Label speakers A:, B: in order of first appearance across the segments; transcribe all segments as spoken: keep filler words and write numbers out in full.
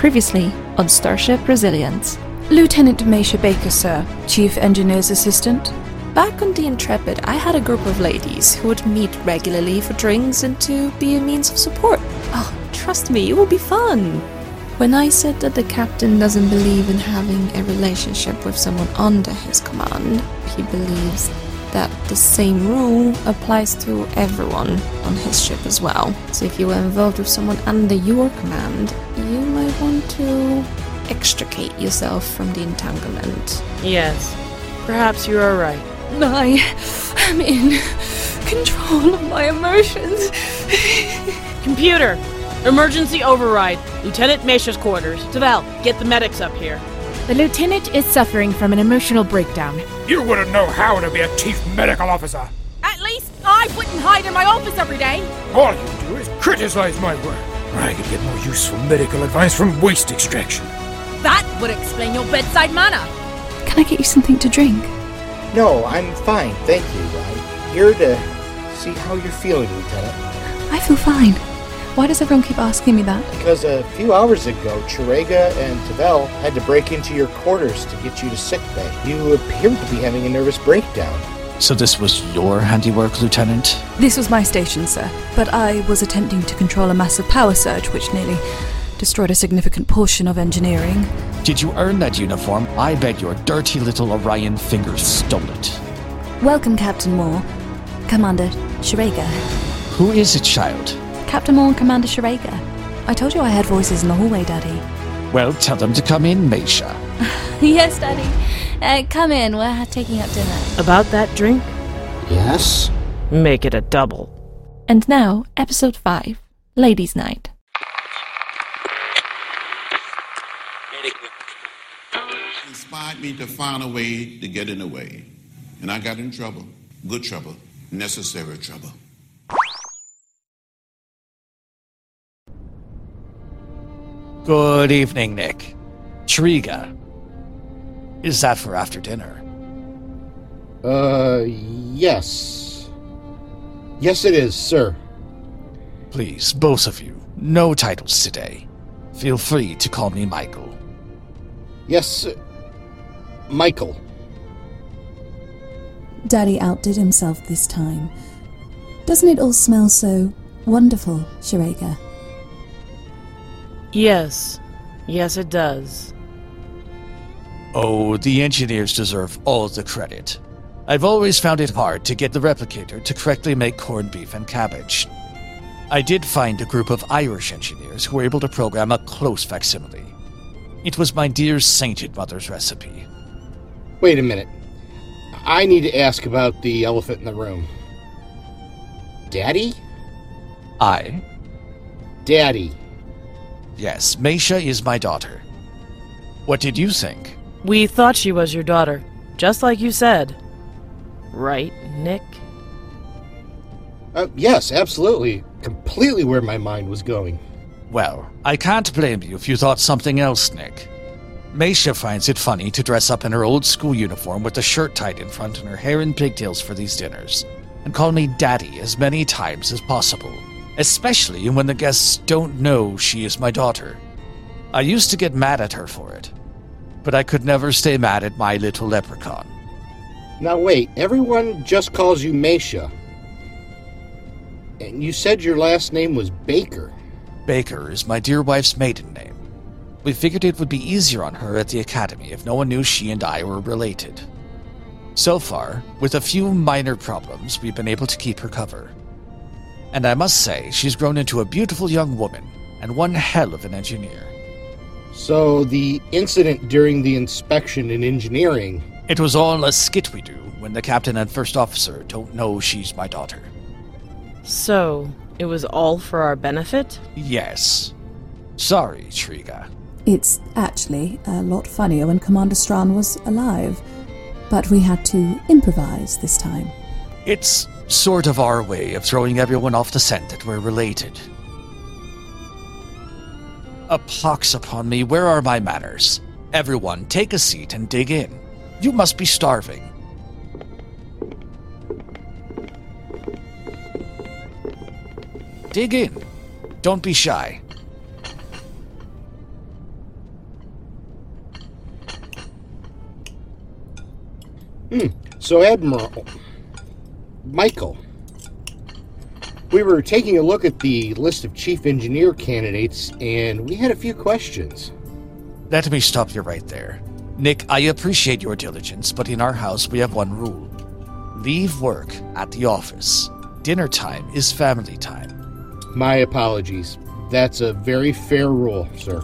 A: Previously on Starship Resilience.
B: Lieutenant Meisha Baker, sir. Chief Engineer's Assistant.
A: Back on the Intrepid, I had a group of ladies who would meet regularly for drinks and to be a means of support. Oh, trust me, it will be fun. When I said that the captain doesn't believe in having a relationship with someone under his command, he believes that the same rule applies to everyone on his ship as well. So if you were involved with someone under your command, you might want to extricate yourself from the entanglement.
C: Yes, perhaps you are right.
B: I am in control of my emotions.
C: Computer, emergency override. Lieutenant Meisha's quarters. Tavel, get the medics up here.
D: The lieutenant is suffering from an emotional breakdown.
E: You wouldn't know how to be a chief medical officer.
D: At least I wouldn't hide in my office every day.
E: All you do is criticize my work. I could get more useful medical advice from waste extraction.
D: That would explain your bedside manner.
B: Can I get you something to drink?
F: No, I'm fine, thank you. I'm here to see how you're feeling, Lieutenant.
B: I feel fine. Why does everyone keep asking me that?
F: Because a few hours ago, Chirega and Tavel had to break into your quarters to get you to sickbay. You appeared to be having a nervous breakdown.
G: So this was your handiwork, Lieutenant?
B: This was my station, sir. But I was attempting to control a massive power surge which nearly destroyed a significant portion of engineering.
G: Did you earn that uniform? I bet your dirty little Orion fingers stole it.
B: Welcome, Captain Moore. Commander Chirega.
G: Who is it, child?
B: Captain Moore and Commander Chirega. I told you I heard voices in the hallway, Daddy.
G: Well, tell them to come in, Meisha.
B: Yes, Daddy. Uh, come in, we're taking up dinner.
C: About that drink?
F: Yes?
C: Make it a double.
A: And now, Episode five, Ladies' Night.
H: Inspired me to find a way to get in the way. And I got in trouble. Good trouble. Necessary trouble.
G: Good evening, Nick. Chirega. Is that for after dinner?
F: Uh, yes. Yes, it is, sir.
G: Please, both of you, no titles today. Feel free to call me Michael.
F: Yes, sir. Michael.
I: Daddy outdid himself this time. Doesn't it all smell so wonderful, Chirega?
C: Yes. Yes, it does.
G: Oh, the engineers deserve all the credit. I've always found it hard to get the replicator to correctly make corned beef and cabbage. I did find a group of Irish engineers who were able to program a close facsimile. It was my dear sainted mother's recipe.
F: Wait a minute. I need to ask about the elephant in the room. Daddy?
G: I?
F: Daddy.
G: Yes, Meisha is my daughter. What did you think?
C: We thought she was your daughter, just like you said. Right, Nick?
F: Uh, yes, absolutely. Completely where my mind was going.
G: Well, I can't blame you if you thought something else, Nick. Meisha finds it funny to dress up in her old school uniform with a shirt tied in front and her hair in pigtails for these dinners, and call me Daddy as many times as possible. Especially when the guests don't know she is my daughter. I used to get mad at her for it, but I could never stay mad at my little leprechaun.
F: Now wait, everyone just calls you Meisha. And you said your last name was Baker.
G: Baker is my dear wife's maiden name. We figured it would be easier on her at the academy if no one knew she and I were related. So far, with a few minor problems, we've been able to keep her cover. And I must say, she's grown into a beautiful young woman, and one hell of an engineer.
F: So, the incident during the inspection in engineering...
G: It was all a skit we do when the captain and first officer don't know she's my daughter.
C: So, it was all for our benefit?
G: Yes. Sorry, Chirega.
I: It's actually a lot funnier when Commander Strawn was alive, but we had to improvise this time.
G: It's sort of our way of throwing everyone off the scent that we're related. A pox upon me, where are my manners? Everyone, take a seat and dig in. You must be starving. Dig in. Don't be shy.
F: Hmm. So, Admiral... Michael. We were taking a look at the list of chief engineer candidates, and we had a few questions.
G: Let me stop you right there. Nick, I appreciate your diligence, but in our house we have one rule. Leave work at the office. Dinner time is family time.
F: My apologies. That's a very fair rule, sir.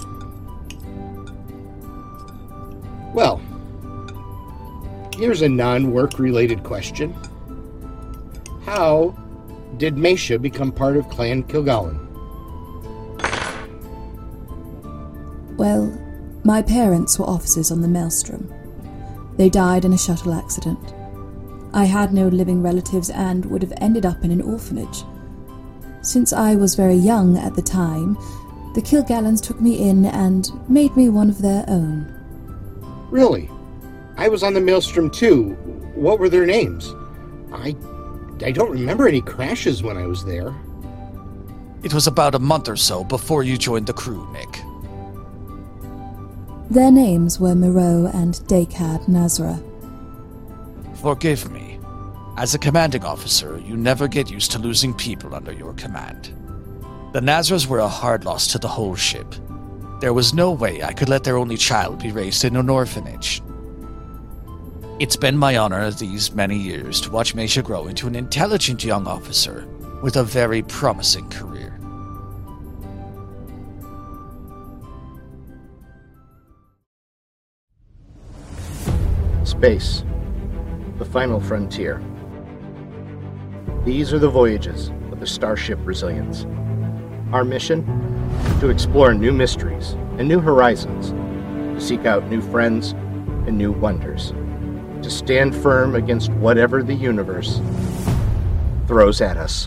F: Well, here's a non-work related question. How did Meisha become part of Clan Kilgallen?
I: Well, my parents were officers on the Maelstrom. They died in a shuttle accident. I had no living relatives and would have ended up in an orphanage. Since I was very young at the time, the Kilgallens took me in and made me one of their own.
F: Really? I was on the Maelstrom too. What were their names? I... I don't remember any crashes when I was there.
G: It was about a month or so before you joined the crew, Nick.
I: Their names were Moreau and Dakad Nazra.
G: Forgive me. As a commanding officer, you never get used to losing people under your command. The Nazras were a hard loss to the whole ship. There was no way I could let their only child be raised in an orphanage. It's been my honor these many years to watch Meisha grow into an intelligent young officer with a very promising career.
F: Space. The final frontier. These are the voyages of the Starship Resilience. Our mission? To explore new mysteries and new horizons, to seek out new friends and new wonders, to stand firm against whatever the universe throws at us.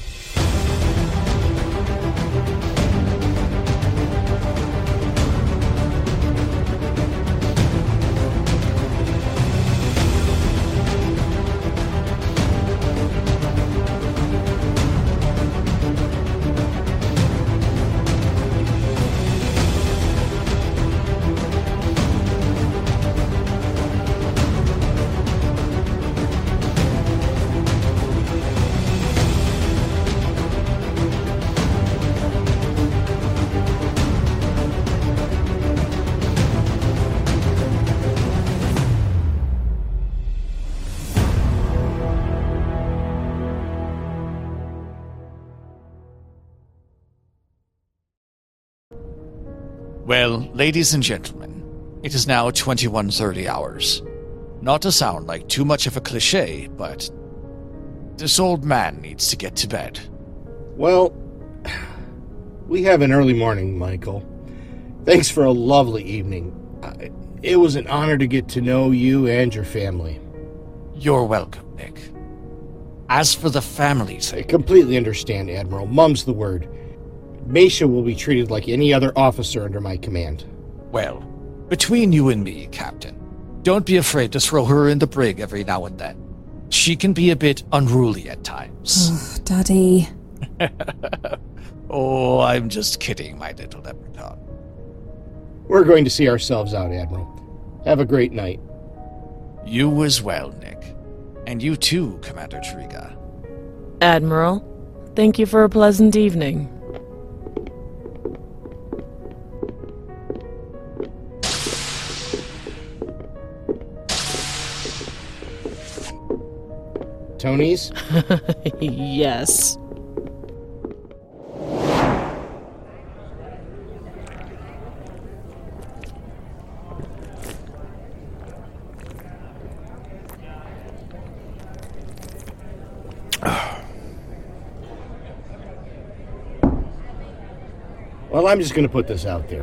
G: Well, ladies and gentlemen, it is now twenty-one thirty hours. Not to sound like too much of a cliché, but this old man needs to get to bed.
F: Well, we have an early morning, Michael. Thanks for a lovely evening. It was an honor to get to know you and your family.
G: You're welcome, Nick. As for the families...
F: I completely understand, Admiral. Mum's the word. Meisha will be treated like any other officer under my command.
G: Well, between you and me, Captain, don't be afraid to throw her in the brig every now and then. She can be a bit unruly at times.
I: Oh, Daddy.
G: Oh, I'm just kidding, my little leprechaun.
F: We're going to see ourselves out, Admiral. Have a great night.
G: You as well, Nick. And you too, Commander Triga.
C: Admiral, thank you for a pleasant evening.
F: Tony's?
C: Yes.
F: Well, I'm just going to put this out there.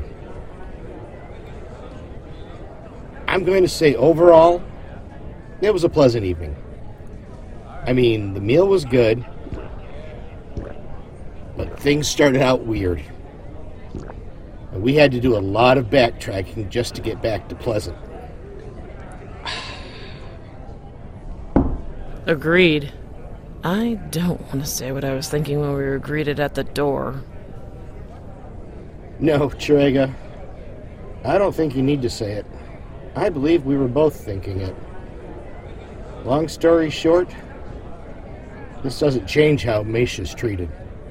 F: I'm going to say overall, it was a pleasant evening. I mean, the meal was good, but things started out weird. And we had to do a lot of backtracking just to get back to Pleasant.
C: Agreed. I don't want to say what I was thinking when we were greeted at the door.
F: No, Triga. I don't think you need to say it. I believe we were both thinking it. Long story short, this doesn't change how Meisha's treated.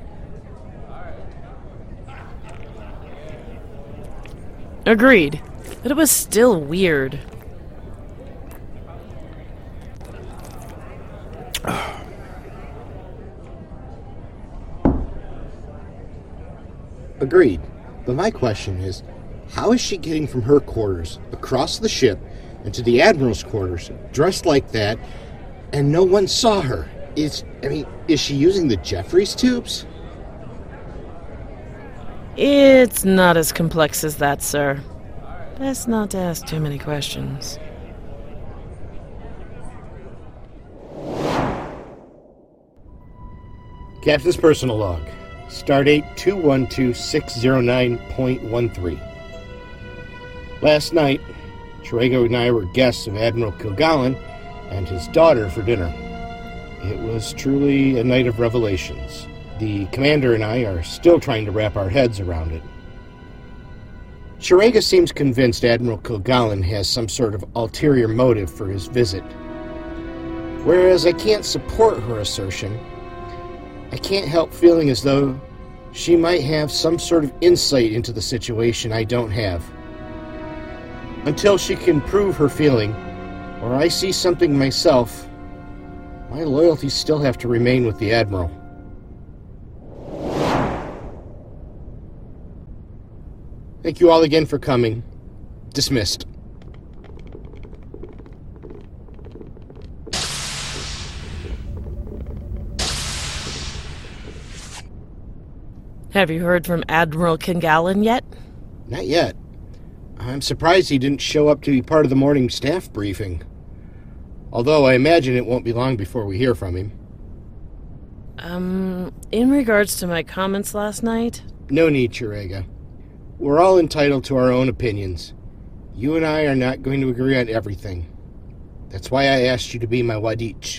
C: Agreed. But it was still weird.
F: Agreed. But my question is, how is she getting from her quarters across the ship into the Admiral's quarters, dressed like that, and no one saw her? Is, I mean, is she using the Jeffries tubes?
C: It's not as complex as that, sir. Best not to ask too many questions.
F: Captain's personal log. Stardate two one two six zero nine point one three. Last night, Chiurega and I were guests of Admiral Kilgallen and his daughter for dinner. It was truly a night of revelations. The commander and I are still trying to wrap our heads around it. Chiurega seems convinced Admiral Kilgallen has some sort of ulterior motive for his visit. Whereas I can't support her assertion, I can't help feeling as though she might have some sort of insight into the situation I don't have. Until she can prove her feeling, or I see something myself, my loyalties still have to remain with the Admiral. Thank you all again for coming. Dismissed.
C: Have you heard from Admiral Kilgallen yet?
F: Not yet. I'm surprised he didn't show up to be part of the morning staff briefing. Although I imagine it won't be long before we hear from him.
C: Um, in regards to my comments last night?
F: No need, Chiurega. We're all entitled to our own opinions. You and I are not going to agree on everything. That's why I asked you to be my Wadich.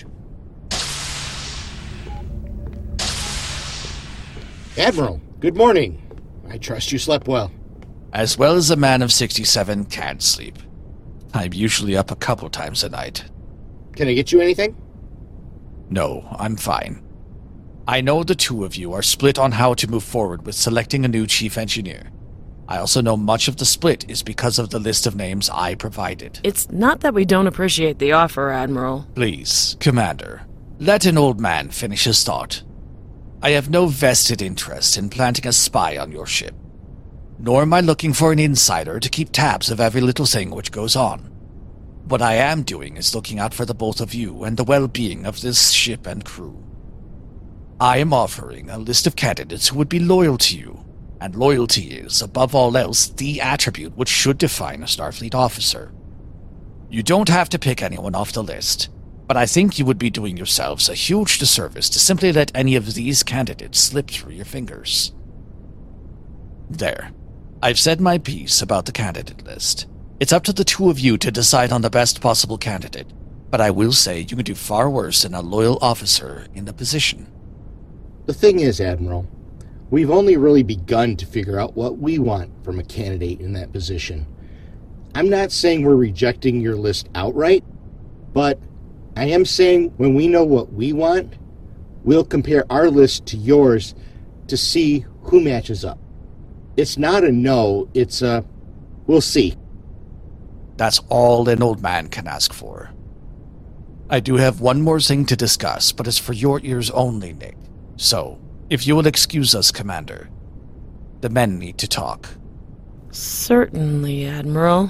F: Admiral, good morning. I trust you slept well.
G: As well as a man of sixty-seven can sleep. I'm usually up a couple times a night.
F: Can I get you anything?
G: No, I'm fine. I know the two of you are split on how to move forward with selecting a new chief engineer. I also know much of the split is because of the list of names I provided.
C: It's not that we don't appreciate the offer, Admiral.
G: Please, Commander, let an old man finish his thought. I have no vested interest in planting a spy on your ship. Nor am I looking for an insider to keep tabs of every little thing which goes on. What I am doing is looking out for the both of you and the well-being of this ship and crew. I am offering a list of candidates who would be loyal to you, and loyalty is, above all else, the attribute which should define a Starfleet officer. You don't have to pick anyone off the list, but I think you would be doing yourselves a huge disservice to simply let any of these candidates slip through your fingers. There. I've said my piece about the candidate list. It's up to the two of you to decide on the best possible candidate, but I will say you can do far worse than a loyal officer in the position.
F: The thing is, Admiral, we've only really begun to figure out what we want from a candidate in that position. I'm not saying we're rejecting your list outright, but I am saying when we know what we want, we'll compare our list to yours to see who matches up. It's not a no, it's a we'll see.
G: That's all an old man can ask for. I do have one more thing to discuss, but it's for your ears only, Nick. So, if you will excuse us, Commander, the men need to talk.
C: Certainly, Admiral.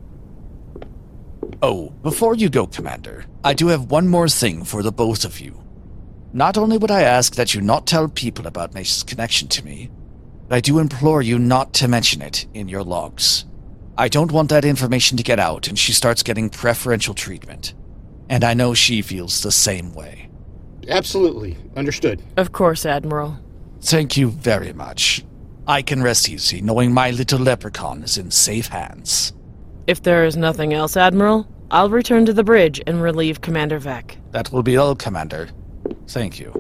G: Oh, before you go, Commander, I do have one more thing for the both of you. Not only would I ask that you not tell people about Meisha's connection to me, but I do implore you not to mention it in your logs. I don't want that information to get out and she starts getting preferential treatment. And I know she feels the same way.
F: Absolutely. Understood.
C: Of course, Admiral.
G: Thank you very much. I can rest easy knowing my little leprechaun is in safe hands.
C: If there is nothing else, Admiral, I'll return to the bridge and relieve Commander Vec.
G: That will be all, Commander. Thank you.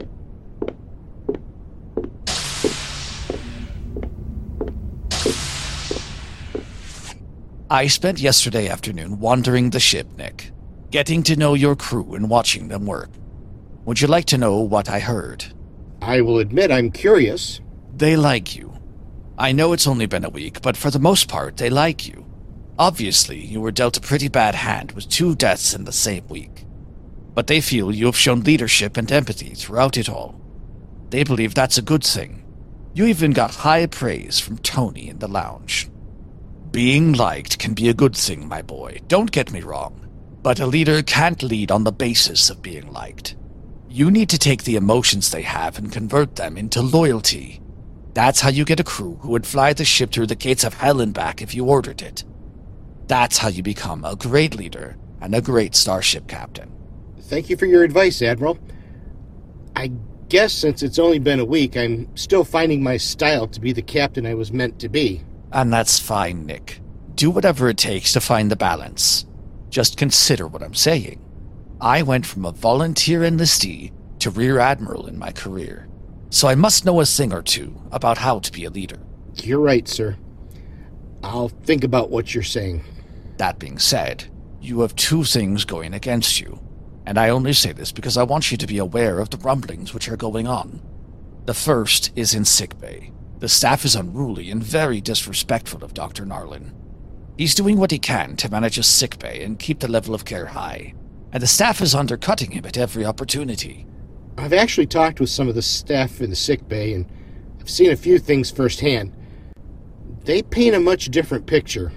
G: I spent yesterday afternoon wandering the ship, Nick, getting to know your crew and watching them work. Would you like to know what I heard?
F: I will admit I'm curious.
G: They like you. I know it's only been a week, but for the most part, they like you. Obviously, you were dealt a pretty bad hand with two deaths in the same week. But they feel you have shown leadership and empathy throughout it all. They believe that's a good thing. You even got high praise from Tony in the lounge. Being liked can be a good thing, my boy, don't get me wrong. But a leader can't lead on the basis of being liked. You need to take the emotions they have and convert them into loyalty. That's how you get a crew who would fly the ship through the gates of hell and back if you ordered it. That's how you become a great leader and a great starship captain.
F: Thank you for your advice, Admiral. I guess since it's only been a week, I'm still finding my style to be the captain I was meant to be.
G: And that's fine, Nick. Do whatever it takes to find the balance. Just consider what I'm saying. I went from a volunteer enlistee to Rear Admiral in my career, so I must know a thing or two about how to be a leader.
F: You're right, sir. I'll think about what you're saying.
G: That being said, you have two things going against you, and I only say this because I want you to be aware of the rumblings which are going on. The first is in sickbay. The staff is unruly and very disrespectful of Doctor Narlin. He's doing what he can to manage his sickbay and keep the level of care high, and the staff is undercutting him at every opportunity.
F: I've actually talked with some of the staff in the sickbay, and I've seen a few things firsthand. They paint a much different picture.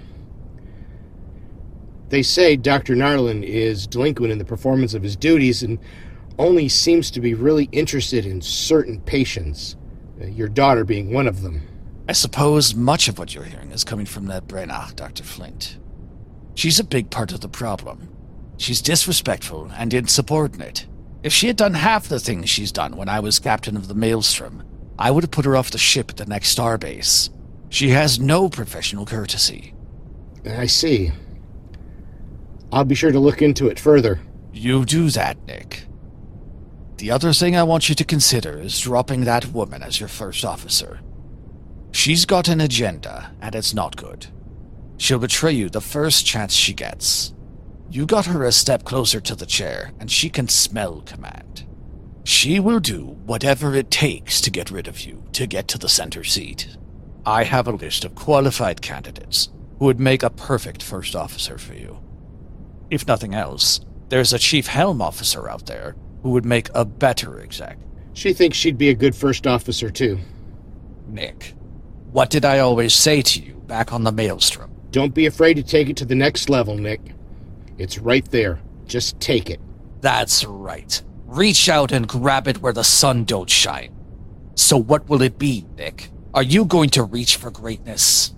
F: They say Doctor Narlin is delinquent in the performance of his duties and only seems to be really interested in certain patients, your daughter being one of them.
G: I suppose much of what you're hearing is coming from that Brenna, Doctor Flint. She's a big part of the problem. She's disrespectful and insubordinate. If she had done half the things she's done when I was captain of the Maelstrom, I would have put her off the ship at the next starbase. She has no professional courtesy.
F: I see. I'll be sure to look into it further.
G: You do that, Nick. The other thing I want you to consider is dropping that woman as your first officer. She's got an agenda, and it's not good. She'll betray you the first chance she gets. You got her a step closer to the chair, and she can smell command. She will do whatever it takes to get rid of you, to get to the center seat. I have a list of qualified candidates who would make a perfect first officer for you. If nothing else, there's a chief helm officer out there who would make a better exec.
F: She thinks she'd be a good first officer, too.
G: Nick, what did I always say to you back on the Maelstrom?
F: Don't be afraid to take it to the next level, Nick. It's right there. Just take it.
G: That's right. Reach out and grab it where the sun don't shine. So what will it be, Nick? Are you going to reach for greatness?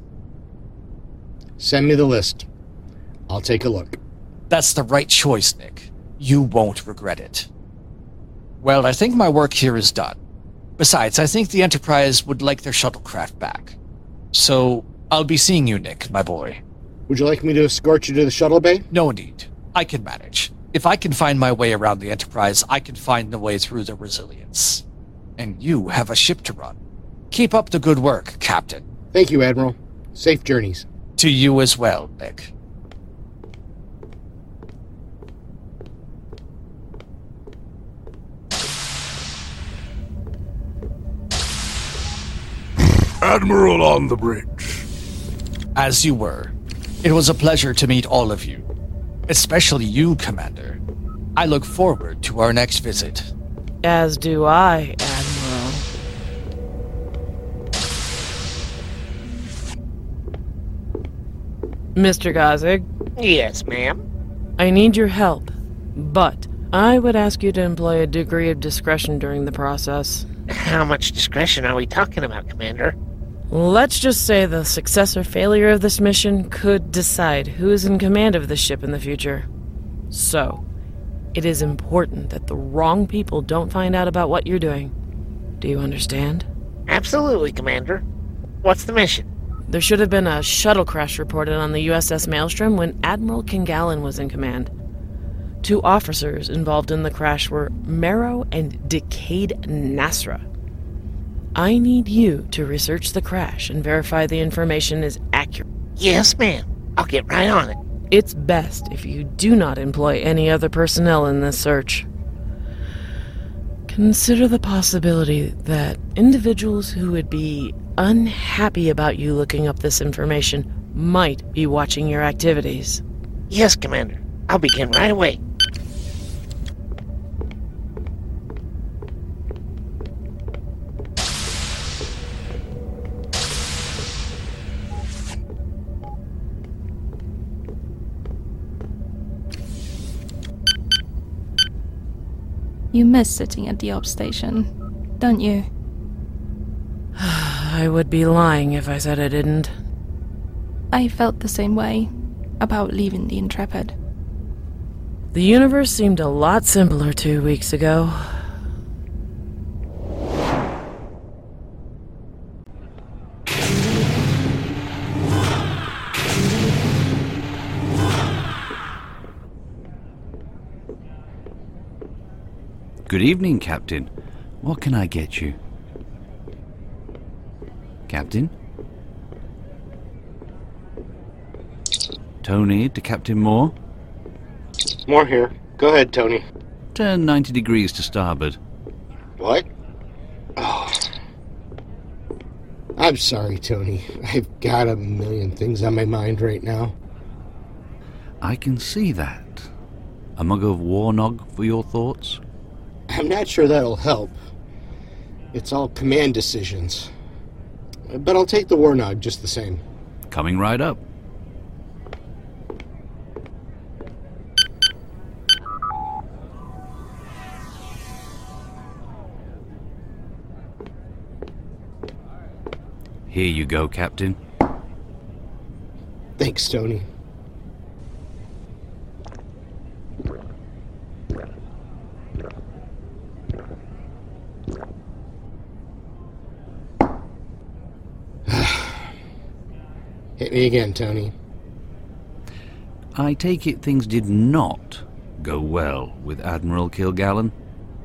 F: Send me the list. I'll take a look.
G: That's the right choice, Nick. You won't regret it. Well, I think my work here is done. Besides, I think the Enterprise would like their shuttlecraft back. So, I'll be seeing you, Nick, my boy.
F: Would you like me to escort you to the shuttle bay?
G: No need. I can manage. If I can find my way around the Enterprise, I can find the way through the Resilience. And you have a ship to run. Keep up the good work, Captain.
F: Thank you, Admiral. Safe journeys.
G: To you as well, Nick.
E: Admiral on the bridge.
G: As you were. It was a pleasure to meet all of you. Especially you, Commander. I look forward to our next visit.
C: As do I, Admiral. Mister Gazig?
J: Yes, ma'am?
C: I need your help, but I would ask you to employ a degree of discretion during the process.
J: How much discretion are we talking about, Commander?
C: Let's just say the success or failure of this mission could decide who is in command of the ship in the future. So, it is important that the wrong people don't find out about what you're doing. Do you understand?
J: Absolutely, Commander. What's the mission?
C: There should have been a shuttle crash reported on the U S S Maelstrom when Admiral Kingallen was in command. Two officers involved in the crash were Marrow and Decade Nasra. I need you to research the crash and verify the information is accurate.
J: Yes, ma'am. I'll get right on it.
C: It's best if you do not employ any other personnel in this search. Consider the possibility that individuals who would be unhappy about you looking up this information might be watching your activities.
J: Yes, Commander. I'll begin right away.
A: You miss sitting at the op station, don't you?
C: I would be lying if I said I didn't.
A: I felt the same way about leaving the Intrepid.
C: The universe seemed a lot simpler two weeks ago.
K: Good evening, Captain. What can I get you? Captain? Tony to Captain Moore?
F: More here. Go ahead, Tony.
K: Turn ninety degrees to starboard.
F: What? Oh. I'm sorry, Tony. I've got a million things on my mind right now.
K: I can see that. A mug of Warnog for your thoughts?
F: I'm not sure that'll help. It's all command decisions. But I'll take the Warnog just the same.
K: Coming right up. Here you go, Captain.
F: Thanks, Tony. Hit me again, Tony.
K: I take it things did not go well with Admiral Kilgallen?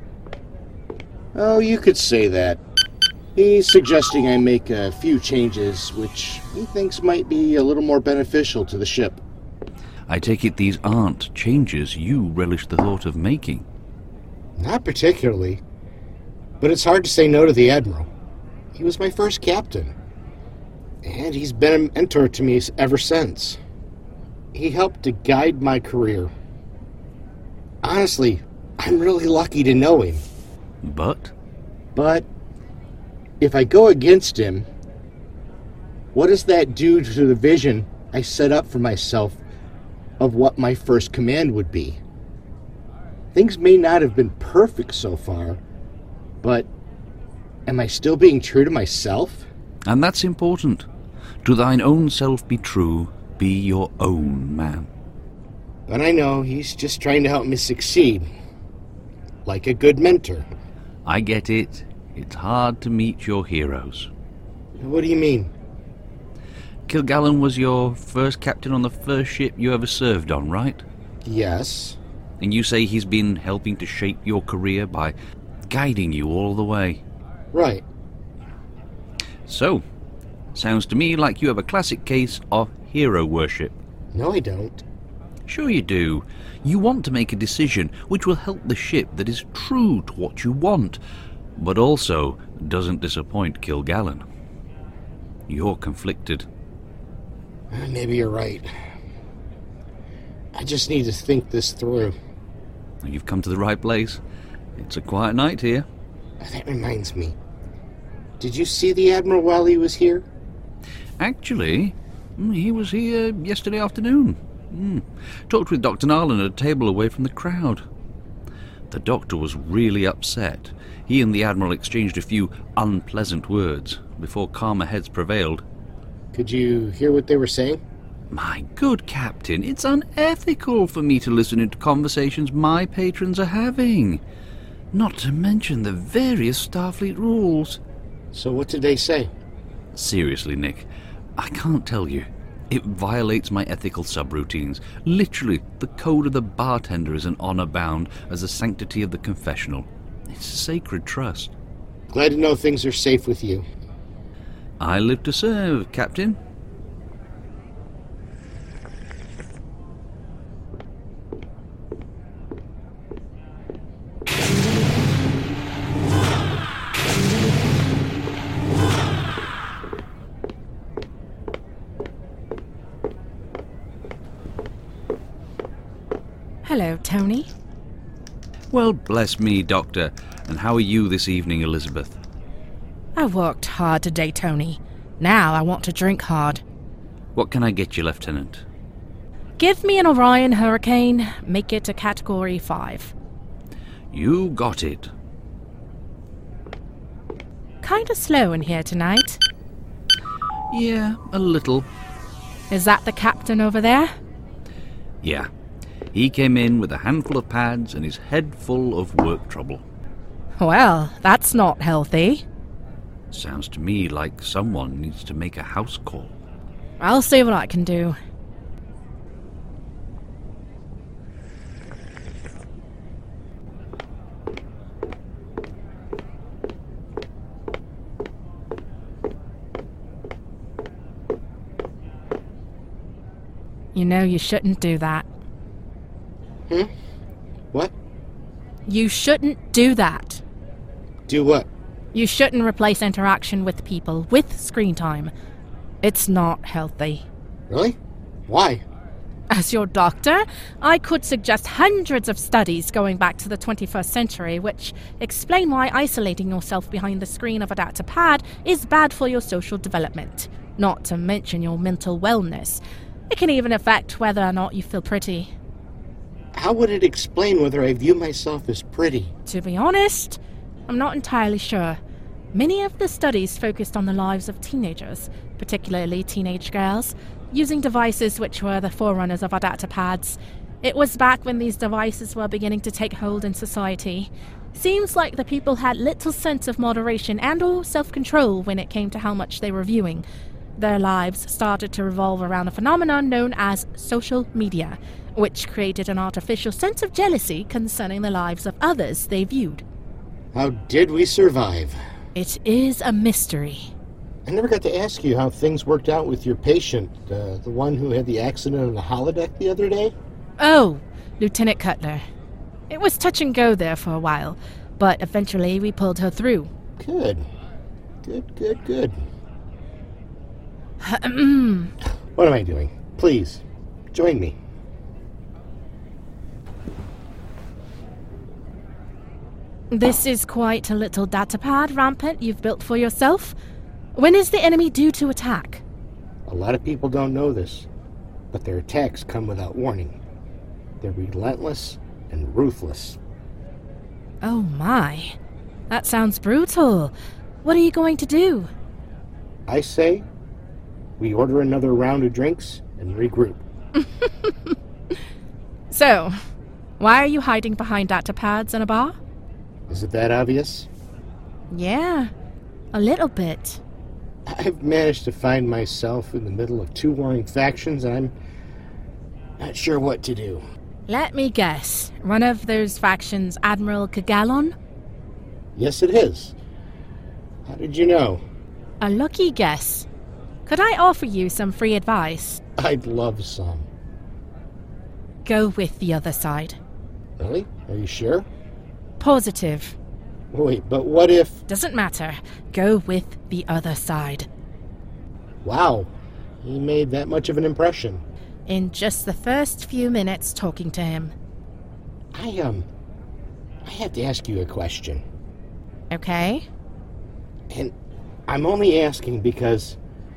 F: Oh, you could say that. He's suggesting I make a few changes, which he thinks might be a little more beneficial to the ship.
K: I take it these aren't changes you relish the thought of making?
F: Not particularly. But it's hard to say no to the Admiral. He was my first captain. And he's been a mentor to me ever since. He helped to guide my career. Honestly, I'm really lucky to know him.
K: But?
F: But, if I go against him, what does that do to the vision I set up for myself of what my first command would be? Things may not have been perfect so far, but am I still being true to myself?
K: And that's important. To thine own self be true, be your own man.
F: But I know he's just trying to help me succeed. Like a good mentor.
K: I get it. It's hard to meet your heroes.
F: What do you mean?
K: Kilgallen was your first captain on the first ship you ever served on, right?
F: Yes.
K: And you say he's been helping to shape your career by guiding you all the way?
F: Right.
K: So, sounds to me like you have a classic case of hero worship.
F: No, I don't.
K: Sure you do. You want to make a decision which will help the ship that is true to what you want, but also doesn't disappoint Kilgallen. You're conflicted.
F: Maybe you're right. I just need to think this through.
K: You've come to the right place. It's a quiet night here.
F: That reminds me. Did you see the Admiral while he was here?
K: Actually, he was here yesterday afternoon. Mm. Talked with Doctor Narlin at a table away from the crowd. The doctor was really upset. He and the Admiral exchanged a few unpleasant words before calmer heads prevailed.
F: Could you hear what they were saying?
K: My good Captain, it's unethical for me to listen into conversations my patrons are having. Not to mention the various Starfleet rules.
F: So what did they say?
K: Seriously, Nick, I can't tell you. It violates my ethical subroutines. Literally, the code of the bartender is an honor bound as the sanctity of the confessional. It's sacred trust.
F: Glad to know things are safe with you.
K: I live to serve, Captain.
D: Hello, Tony.
K: Well, bless me, Doctor. And how are you this evening, Elizabeth?
D: I worked hard today, Tony. Now I want to drink hard.
K: What can I get you, Lieutenant?
D: Give me an Orion Hurricane. Make it a Category five.
K: You got it.
D: Kinda slow in here tonight.
K: Yeah, a little.
D: Is that the captain over there?
K: Yeah. He came in with a handful of pads and his head full of work trouble.
D: Well, that's not healthy.
K: Sounds to me like someone needs to make a house call.
D: I'll see what I can do. You know you shouldn't do that.
F: Hmm? What?
D: You shouldn't do that.
F: Do what?
D: You shouldn't replace interaction with people with screen time. It's not healthy.
F: Really? Why?
D: As your doctor, I could suggest hundreds of studies going back to the twenty-first century which explain why isolating yourself behind the screen of a data pad is bad for your social development, not to mention your mental wellness. It can even affect whether or not you feel pretty.
F: How would it explain whether I view myself as pretty?
D: To be honest, I'm not entirely sure. Many of the studies focused on the lives of teenagers, particularly teenage girls, using devices which were the forerunners of our data pads. It was back when these devices were beginning to take hold in society. Seems like the people had little sense of moderation and or self-control when it came to how much they were viewing. Their lives started to revolve around a phenomenon known as social media, which created an artificial sense of jealousy concerning the lives of others they viewed.
F: How did we survive?
D: It is a mystery.
F: I never got to ask you how things worked out with your patient, uh, the one who had the accident on the holodeck the other day?
D: Oh, Lieutenant Cutler. It was touch and go there for a while, but eventually we pulled her through.
F: Good. Good, good, good.
D: What
F: am I doing? Please, join me.
D: This is quite a little datapad rampant you've built for yourself. When is the enemy due to attack?
F: A lot of people don't know this, but their attacks come without warning. They're relentless and ruthless.
D: Oh my. That sounds brutal. What are you going to do?
F: I say we order another round of drinks and regroup.
D: So, why are you hiding behind datapads in a bar?
F: Is it that obvious?
D: Yeah, a little bit.
F: I've managed to find myself in the middle of two warring factions, and I'm not sure what to do.
D: Let me guess. One of those factions Admiral Kagalon?
F: Yes, it is. How did you know?
D: A lucky guess. Could I offer you some free advice?
F: I'd love some.
D: Go with the other side.
F: Really? Are you sure?
D: Positive.
F: Wait, but what if...
D: Doesn't matter. Go with the other side.
F: Wow. He made that much of an impression.
D: In just the first few minutes talking to him.
F: I, um... I have to ask you a question.
D: Okay.
F: And I'm only asking because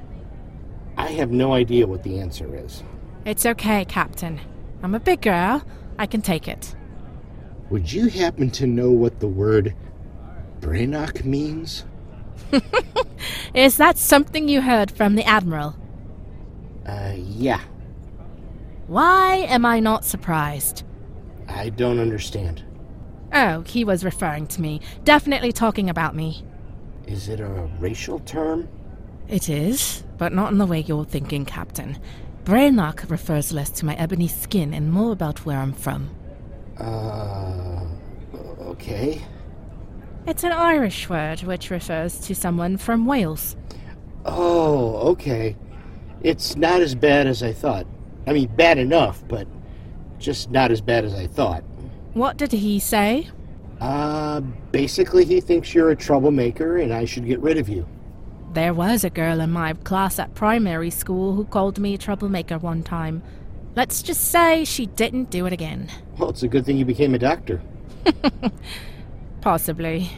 F: I have no idea what the answer is.
D: It's okay, Captain. I'm a big girl. I can take it.
F: Would you happen to know what the word Brainock means?
D: Is that something you heard from the Admiral?
F: Uh, yeah.
D: Why am I not surprised?
F: I don't understand.
D: Oh, he was referring to me. Definitely talking about me.
F: Is it a racial term?
D: It is, but not in the way you're thinking, Captain. Brainock refers less to my ebony skin and more about where I'm from.
F: Uh, okay.
D: It's an Irish word which refers to someone from Wales.
F: Oh, okay. It's not as bad as I thought. I mean, bad enough, but just not as bad as I thought.
D: What did he say?
F: Uh, basically he thinks you're a troublemaker and I should get rid of you.
D: There was a girl in my class at primary school who called me a troublemaker one time. Let's just say she didn't do it again.
F: Well, it's a good thing you became a doctor.
D: Possibly.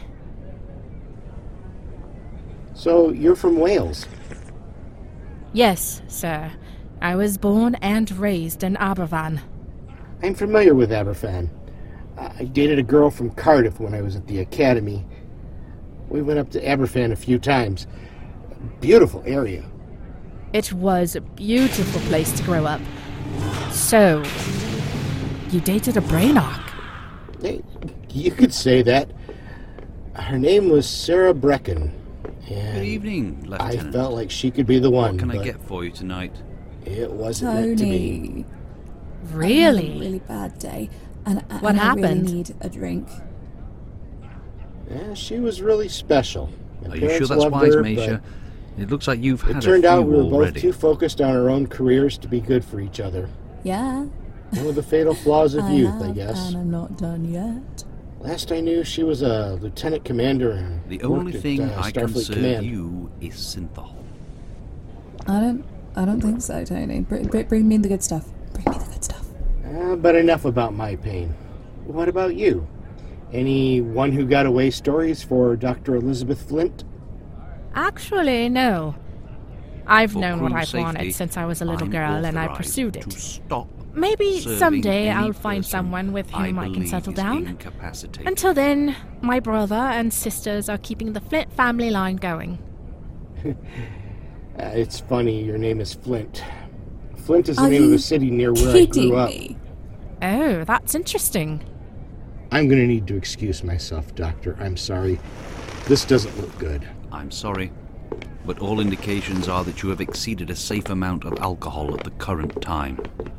F: So, you're from Wales?
D: Yes, sir. I was born and raised in Aberfan.
F: I'm familiar with Aberfan. I dated a girl from Cardiff when I was at the academy. We went up to Aberfan a few times. Beautiful area.
D: It was a beautiful place to grow up. So, you dated a Brainoch?
F: Hey, you could say that. Her name was Sarah Brecken. And
K: Good evening, Lieutenant.
F: I felt like she could be the one.
K: What can I
F: but
K: get for you tonight?
F: It wasn't meant to be.
I: Tony.
D: Really?
I: I had a really bad day, and, and
D: What
I: I
D: happened?
I: really need a drink.
F: Yeah, she was really special. My
K: Are you sure
F: parents
K: that's
F: loved
K: wise,
F: her,
K: Misha? It looks like you've
F: but
K: had
F: it turned
K: a few
F: out we were both
K: already.
F: too focused on our own careers to be good for each other.
I: Yeah.
F: One of the fatal flaws of
I: I
F: youth,
I: have,
F: I guess.
I: and I'm not done yet.
F: Last I knew, she was a lieutenant commander and
K: The
F: worked
K: only
F: at,
K: thing
F: uh,
K: I can
F: Starfleet
K: serve
F: Command.
K: you is synthahol.
I: I don't. I don't think so, Tony. Br- br- bring me the good stuff. Bring me the good stuff.
F: Uh, but enough about my pain. What about you? Any one who got away stories for Doctor Elizabeth Flint?
D: Actually, no. I've
K: For
D: known what
K: crew
D: I've
K: safety,
D: wanted since I was a little
K: I'm
D: girl, and I
K: authorized
D: pursued
K: to
D: it.
K: stop
D: Maybe
K: serving
D: someday
K: any
D: I'll find
K: person
D: someone with whom I, can
K: believe
D: settle
K: is
D: down.
K: incapacitated.
D: Until then, my brother and sisters are keeping the Flint family line going.
F: Uh, it's funny, your name is Flint. Flint is the
I: Are
F: name of
I: you
F: a city near where I
I: kidding
F: grew up.
I: me?
D: Oh, that's interesting.
F: I'm going to need to excuse myself, Doctor. I'm sorry. This doesn't look good.
K: I'm sorry, but all indications are that you have exceeded a safe amount of alcohol at the current time.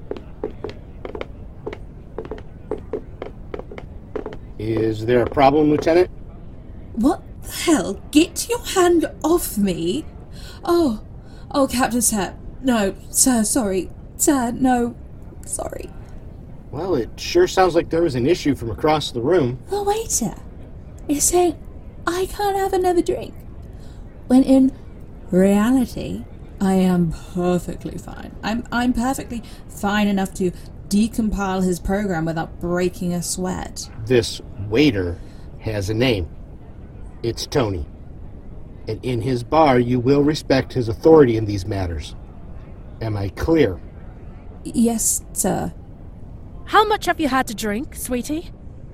F: Is there a problem, Lieutenant?
I: What the hell? Get your hand off me! Oh, oh, Captain Sir. No, sir, sorry. Sir, no, sorry.
F: Well, it sure sounds like there was an issue from across the room.
I: The waiter is saying I can't have another drink, when in reality, I am perfectly fine. I'm I'm perfectly fine enough to decompile his program without breaking a sweat.
F: This waiter has a name. It's Tony. And in his bar, you will respect his authority in these matters. Am I clear?
I: Yes, sir.
D: How much have you had to drink, sweetie?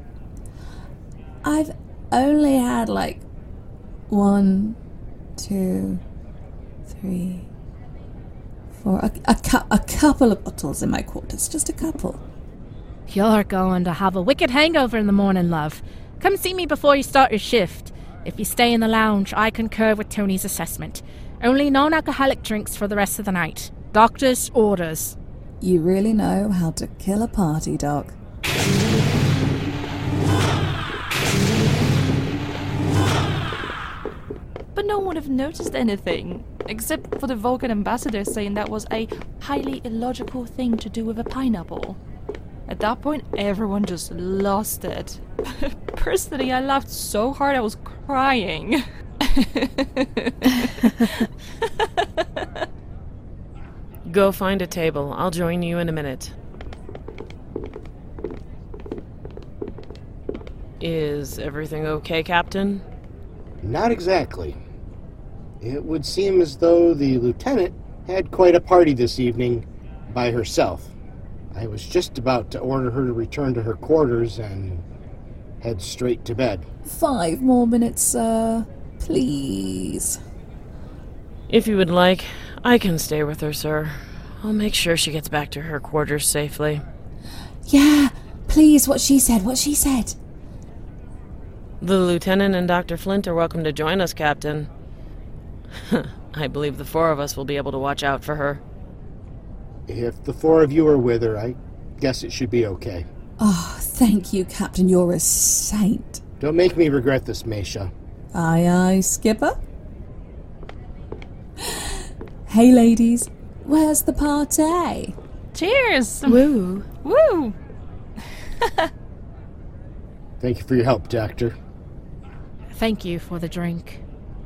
I: I've only had like one, two, three, four, a, a, cu- a couple of bottles in my quarters, just a couple.
D: You're going to have a wicked hangover in the morning, love. Come see me before you start your shift. If you stay in the lounge, I concur with Tony's assessment. Only non-alcoholic drinks for the rest of the night. Doctor's orders.
I: You really know how to kill a party, Doc.
A: But no one would have noticed anything, except for the Vulcan ambassador saying that was a highly illogical thing to do with a pineapple. At that point, everyone just lost it. Personally, I laughed so hard I was crying.
C: Go find a table. I'll join you in a minute. Is everything okay, Captain?
F: Not exactly. It would seem as though the lieutenant had quite a party this evening by herself. I was just about to order her to return to her quarters and head straight to bed.
I: Five more minutes, sir. Please.
C: If you would like, I can stay with her, sir. I'll make sure she gets back to her quarters safely.
I: Yeah, please, what she said, what she said.
C: The lieutenant and Doctor Flint are welcome to join us, Captain. I believe the four of us will be able to watch out for her.
F: If the four of you are with her, I guess it should be okay.
I: Oh, thank you, Captain. You're a saint.
F: Don't make me regret this, Misha.
I: Aye, aye, Skipper. Hey, ladies. Where's the party?
A: Cheers!
D: Woo.
A: Woo!
F: Thank you for your help, Doctor.
D: Thank you for the drink.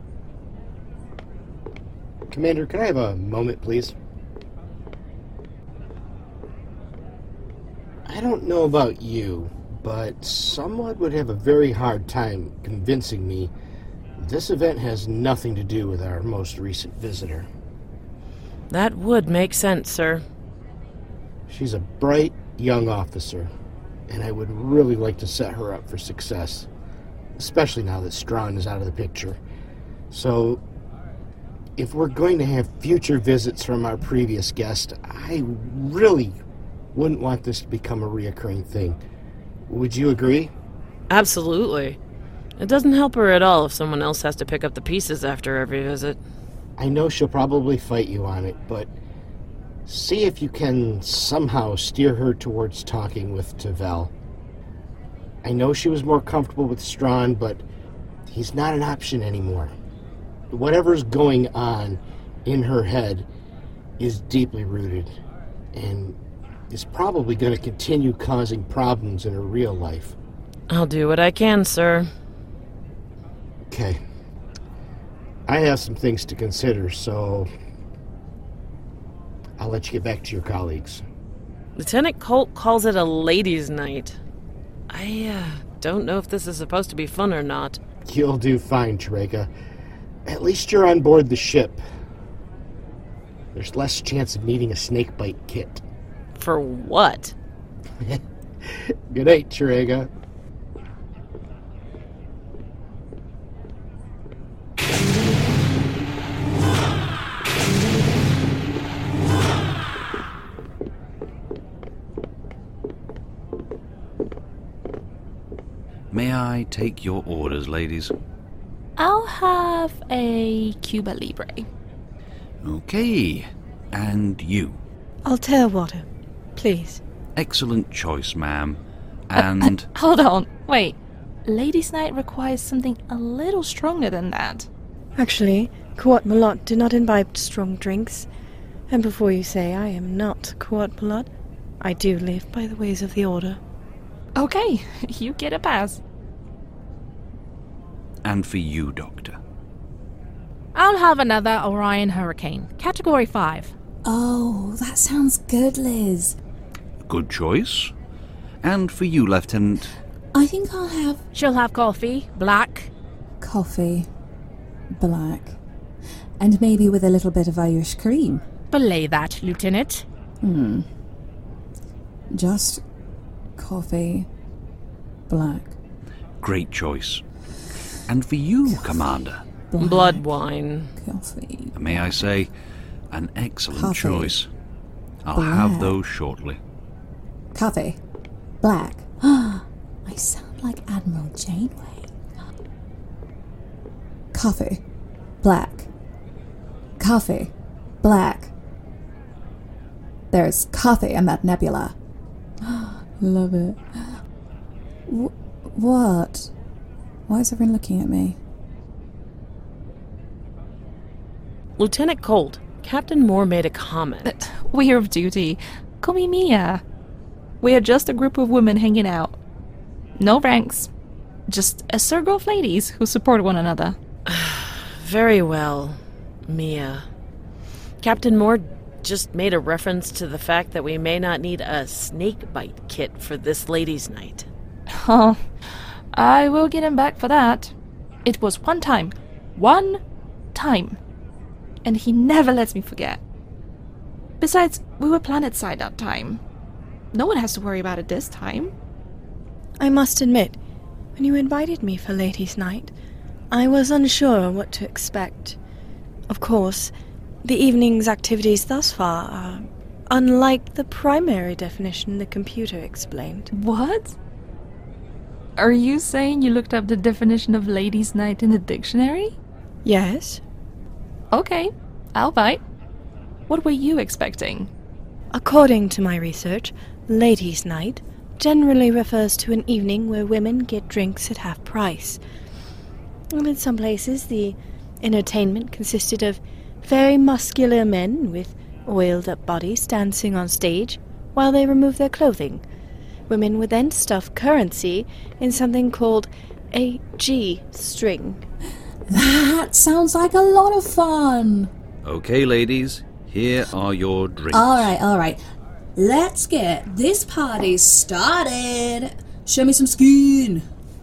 F: Commander, can I have a moment, please? I don't know about you, but someone would have a very hard time convincing me this event has nothing to do with our most recent visitor.
C: That would make sense, sir.
F: She's a bright, young officer, and I would really like to set her up for success, especially now that Strawn is out of the picture. So, if we're going to have future visits from our previous guest, I really wouldn't want this to become a reoccurring thing. Would you agree?
C: Absolutely. It doesn't help her at all if someone else has to pick up the pieces after every visit.
F: I know she'll probably fight you on it, but see if you can somehow steer her towards talking with Tavel. I know she was more comfortable with Strawn, but he's not an option anymore. Whatever's going on in her head is deeply rooted, and is probably going to continue causing problems in her real life.
C: I'll do what I can, sir.
F: Okay. I have some things to consider, so I'll let you get back to your colleagues.
C: Lieutenant Colt calls it a ladies' night. I, uh, don't know if this is supposed to be fun or not.
F: You'll do fine, Trega. At least you're on board the ship. There's less chance of needing a snakebite kit.
C: For what?
F: Good night, Trega.
K: May I take your orders, ladies?
A: I'll have a Cuba Libre.
K: Okay. And you?
L: I'll tell water, please.
K: Excellent choice, ma'am. And...
A: Uh, uh, hold on. Wait. Ladies' Night requires something a little stronger than that.
L: Actually, Kuat Malot do not imbibe strong drinks. And before you say I am not Kuat Malot, I do live by the ways of the Order.
A: Okay, you get a pass.
K: And for you, Doctor?
D: I'll have another Orion Hurricane, Category five.
I: Oh, that sounds good, Liz.
K: Good choice. And for you, Lieutenant?
I: I think I'll have...
D: She'll have coffee, black.
I: Coffee, black. And maybe with a little bit of Irish cream.
D: Belay that, Lieutenant.
I: Hmm. Just coffee, black.
K: Great choice. And for you, coffee, Commander?
C: Black. Blood wine.
I: Coffee.
K: May I say, an excellent
I: coffee,
K: choice. I'll
I: black.
K: have those shortly.
I: Coffee, black. I sound like Admiral Janeway. Coffee, black. Coffee, black. There's coffee in that nebula. Love it. W- what? Why is everyone looking at me?
C: Lieutenant Colt, Captain Moore made a comment.
A: Uh, we're of duty. Call me Mia. We are just a group of women hanging out. No ranks. Just a circle of ladies who support one another.
C: Very well, Mia. Captain Moore just made a reference to the fact that we may not need a snake bite kit for this ladies' night.
A: Oh, I will get him back for that. It was one time. One time. And he never lets me forget. Besides, we were planet-side that time. No one has to worry about it this time.
L: I must admit, when you invited me for ladies' night, I was unsure what to expect. Of course, the evening's activities thus far are unlike the primary definition the computer explained.
A: What? Are you saying you looked up the definition of ladies' night in the dictionary?
L: Yes.
A: Okay, I'll bite. What were you expecting?
L: According to my research, ladies' night generally refers to an evening where women get drinks at half price. And in some places, the entertainment consisted of very muscular men with oiled-up bodies dancing on stage while they remove their clothing. Women would then stuff currency in something called a G-string.
I: That sounds like a lot of fun.
K: Okay, ladies, here are your drinks.
I: All right, all right. let's get this party started. Show me some skin.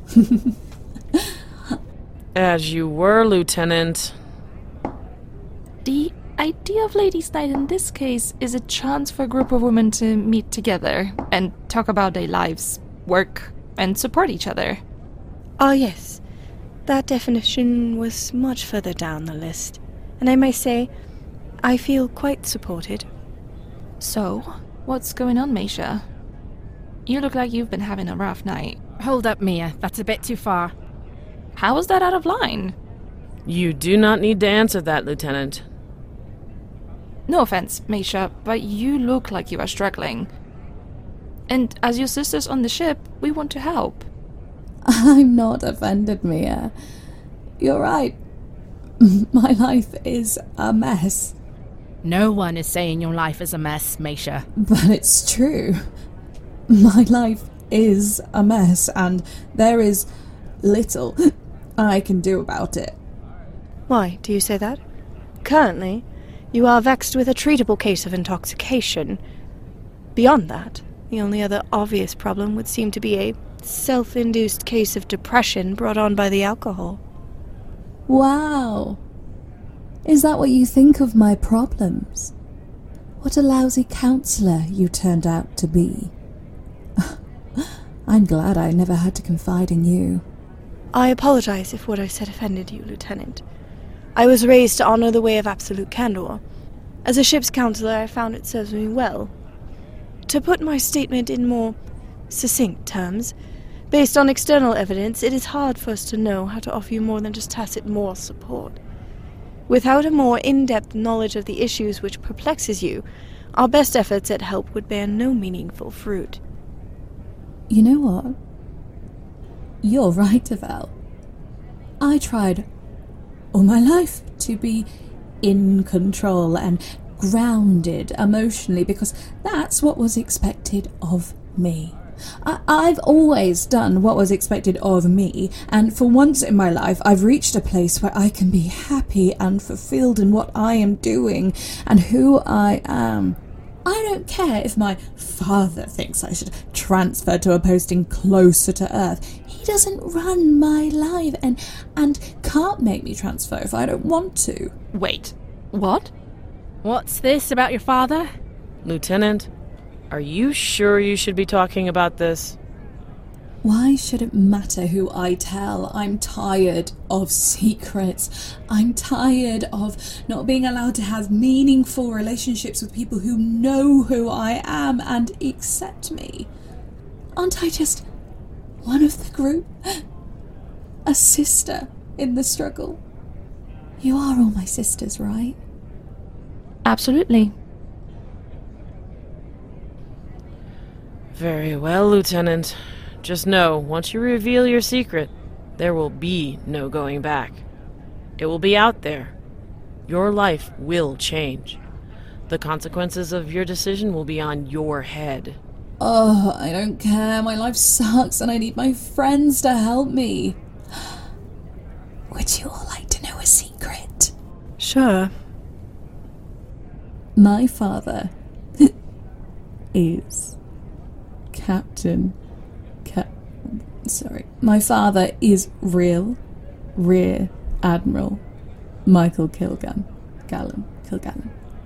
C: As you were, Lieutenant.
A: The idea of Ladies' Night in this case is a chance for a group of women to meet together and talk about their lives, work, and support each other.
L: Ah, yes. That definition was much further down the list, and I may say, I feel quite supported.
A: So, what's going on, Meisha? You look like you've been having a rough night.
D: Hold up, Mia. That's a bit too far.
A: How is that out of line?
C: You do not need to answer that, Lieutenant.
A: No offense, Meisha, but you look like you are struggling. And as your sisters on the ship, we want to help.
I: I'm not offended, Mia. You're right. My life is a mess.
D: No one is saying your life is a mess, Meisha.
I: But it's true. My life is a mess, and there is little I can do about it.
L: Why do you say that? Currently, you are vexed with a treatable case of intoxication. Beyond that, the only other obvious problem would seem to be a self-induced case of depression brought on by the alcohol.
I: Wow. Is that what you think of my problems? What a lousy counsellor you turned out to be. I'm glad I never had to confide in you.
L: I apologize if what I said offended you, Lieutenant. I was raised to honor the way of absolute candor. As a ship's counselor, I found it serves me well. To put my statement in more succinct terms, based on external evidence, it is hard for us to know how to offer you more than just tacit moral support. Without a more in-depth knowledge of the issues which perplexes you, our best efforts at help would bear no meaningful fruit.
I: You know what? You're right, Avel. I tried all my life to be in control and grounded emotionally because that's what was expected of me. I- I've always done what was expected of me, and for once in my life I've reached a place where I can be happy and fulfilled in what I am doing and who I am. I don't care if my father thinks I should transfer to a posting closer to Earth. He doesn't run my life and, and can't make me transfer if I don't want to.
A: Wait, what?
D: What's this about your father?
C: Lieutenant, are you sure you should be talking about this?
I: Why should it matter who I tell? I'm tired of secrets. I'm tired of not being allowed to have meaningful relationships with people who know who I am and accept me. Aren't I just one of the group? A sister in the struggle? You are all my sisters, right?
A: Absolutely.
C: Very well, Lieutenant. Just know, once you reveal your secret, there will be no going back. It will be out there. Your life will change. The consequences of your decision will be on your head.
I: Oh, I don't care. My life sucks and I need my friends to help me. Would you all like to know a secret?
L: Sure.
I: My father is Captain... Cap... Sorry. My father is real Rear Admiral Michael Kilgan. Gallen. Kilgallen.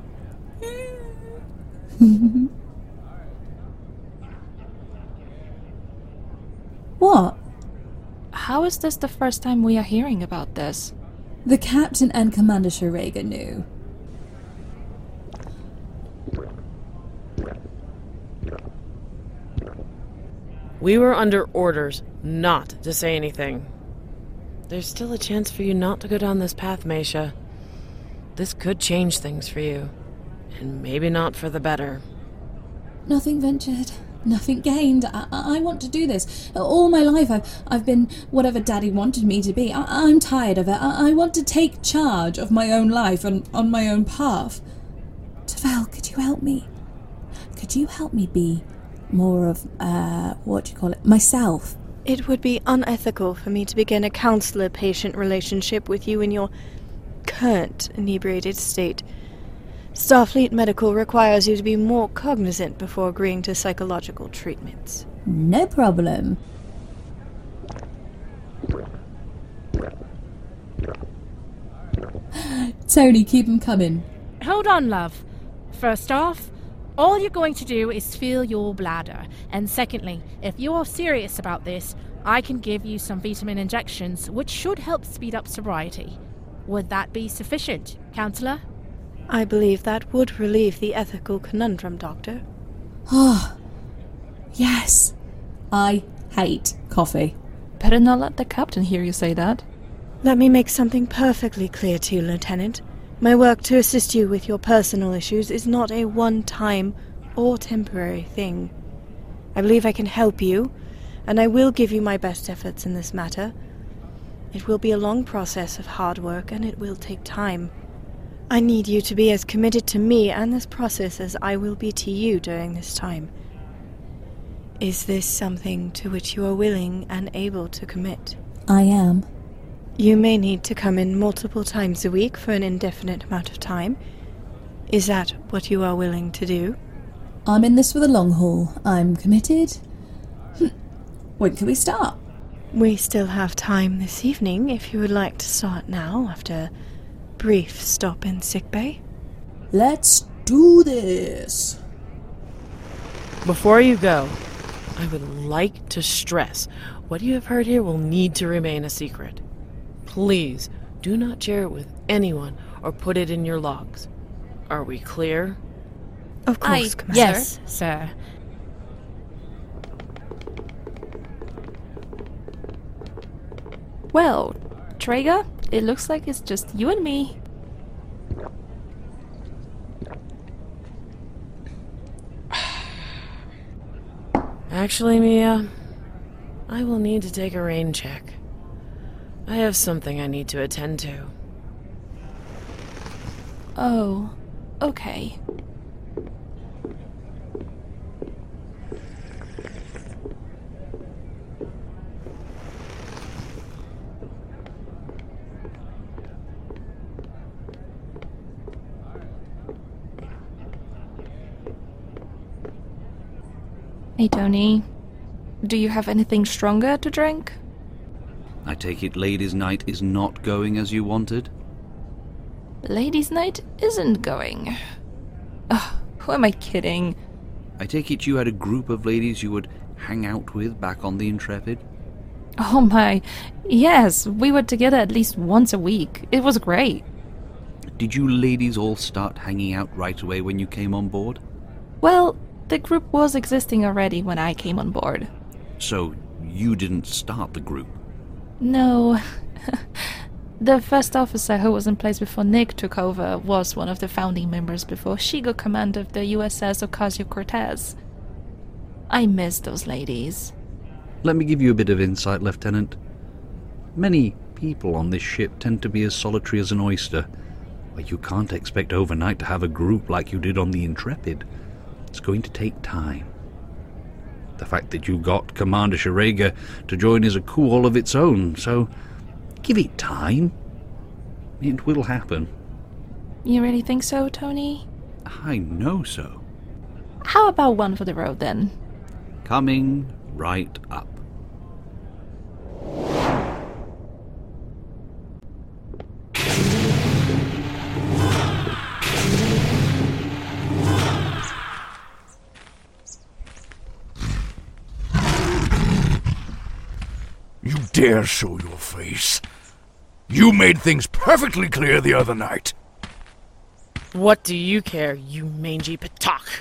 I: What?
A: How is this the first time we are hearing about this?
I: The captain and Commander Shurega knew.
C: We were under orders not to say anything. There's still a chance for you not to go down this path, Meisha. This could change things for you, and maybe not for the better.
I: Nothing ventured, nothing gained. I, I want to do this. All my life I've, I've been whatever Daddy wanted me to be. I, I'm tired of it. I, I want to take charge of my own life and on my own path. Tavel, could you help me? Could you help me be more of, uh, what do you call it, myself?
L: It would be unethical for me to begin a counselor-patient relationship with you in your current inebriated state. Starfleet Medical requires you to be more cognizant before agreeing to psychological treatments.
I: No problem. Tony, keep him coming.
D: Hold on, love. First off, all you're going to do is fill your bladder. And secondly, if you're serious about this, I can give you some vitamin injections, which should help speed up sobriety. Would that be sufficient, Counselor?
L: I believe that would relieve the ethical conundrum, Doctor.
I: Ah, yes. I hate coffee.
A: Better not let the captain hear you say that.
L: Let me make something perfectly clear to you, Lieutenant. My work to assist you with your personal issues is not a one-time or temporary thing. I believe I can help you, and I will give you my best efforts in this matter. It will be a long process of hard work, and it will take time. I need you to be as committed to me and this process as I will be to you during this time. Is this something to which you are willing and able to commit?
I: I am.
L: You may need to come in multiple times a week for an indefinite amount of time. Is that what you are willing to do?
I: I'm in this for the long haul. I'm committed. When can we start?
L: We still have time this evening if you would like to start now after a brief stop in sickbay.
I: Let's do this.
C: Before you go, I would like to stress what you have heard here will need to remain a secret. Please do not share it with anyone or put it in your logs. Are we clear?
L: Of course,
D: I,
L: Commander.
D: Yes, sir.
A: Well, Traeger, it looks like it's just you and me.
C: Actually, Mia, I will need to take a rain check. I have something I need to attend to.
A: Oh, okay. Hey, Tony. Do you have anything stronger to drink?
K: I take it Ladies' Night is not going as you wanted?
A: Ladies' Night isn't going. Ugh, who am I kidding?
K: I take it you had a group of ladies you would hang out with back on the Intrepid?
A: Oh my, yes, we were together at least once a week. It was great.
K: Did you ladies all start hanging out right away when you came on board?
A: Well, the group was existing already when I came on board.
K: So, you didn't start the group?
A: No. The first officer who was in place before Nick took over was one of the founding members before she got command of the U S S Ocasio-Cortez. I miss those ladies.
K: Let me give you a bit of insight, Lieutenant. Many people on this ship tend to be as solitary as an oyster. Well, you can't expect overnight to have a group like you did on the Intrepid. It's going to take time. The fact that you got Commander Sharaga to join is a coup all of its own, so give it time. It will happen.
A: You really think so, Tony?
K: I know so.
A: How about one for the road, then?
K: Coming right up.
E: You dare show your face? You made things perfectly clear the other night.
C: What do you care, you mangy patok?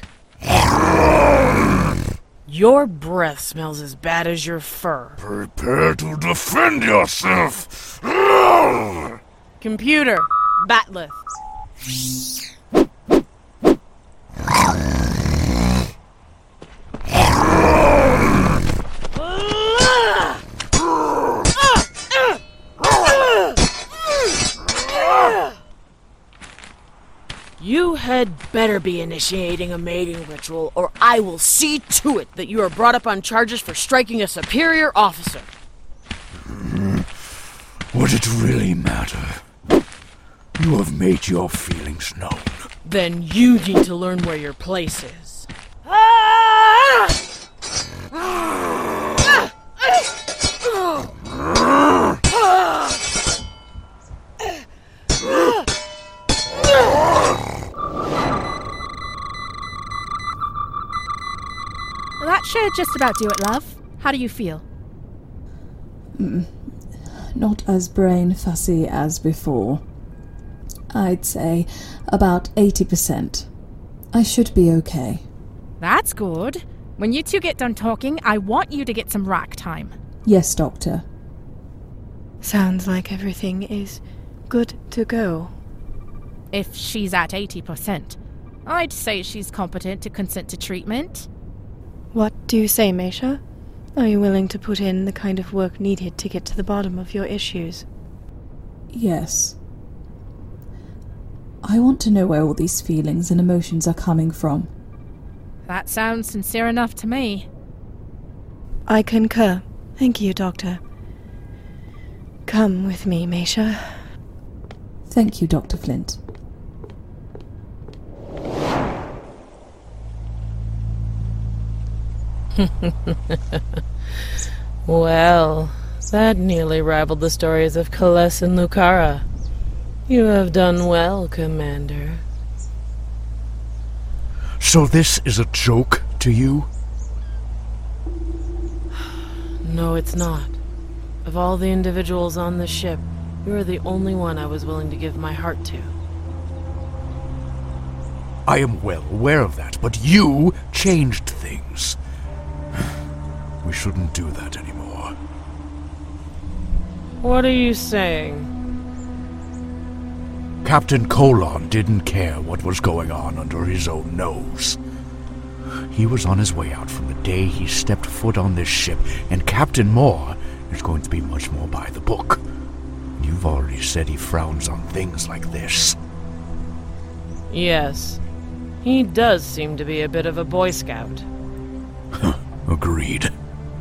C: Your breath smells as bad as your fur.
E: Prepare to defend yourself!
C: Computer, Batleth. You had better be initiating a mating ritual, or I will see to it that you are brought up on charges for striking a superior officer.
E: Would it really matter? You have made your feelings known.
C: Then you need to learn where your place is. Ah!
D: Well, that should just about do it, love. How do you feel?
I: Mm, not as brain fussy as before. I'd say about eighty percent. I should be okay.
D: That's good. When you two get done talking, I want you to get some rack time.
I: Yes, Doctor.
L: Sounds like everything is good to go.
D: If she's at eighty percent, I'd say she's competent to consent to treatment.
L: What do you say, Meisha? Are you willing to put in the kind of work needed to get to the bottom of your issues?
I: Yes. I want to know where all these feelings and emotions are coming from.
D: That sounds sincere enough to me.
L: I concur. Thank you, Doctor. Come with me, Meisha.
I: Thank you, Doctor Flint.
C: Well, that nearly rivaled the stories of Kales and Lucara. You have done well, Commander.
E: So this is a joke to you?
C: No, it's not. Of all the individuals on the ship, you are the only one I was willing to give my heart to.
E: I am well aware of that, but you changed things. We shouldn't do that anymore.
C: What are you saying?
E: Captain Colon didn't care what was going on under his own nose. He was on his way out from the day he stepped foot on this ship, and Captain Moore is going to be much more by the book. You've already said he frowns on things like this.
C: Yes. He does seem to be a bit of a Boy Scout.
E: Agreed.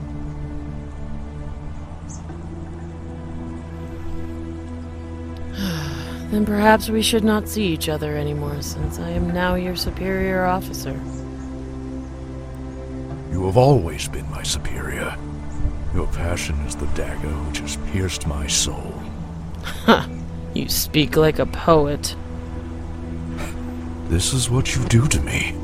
C: Then perhaps we should not see each other anymore, since I am now your superior officer.
E: You have always been my superior. Your passion is the dagger which has pierced my soul.
C: Ha! You speak like a poet.
E: This is what you do to me.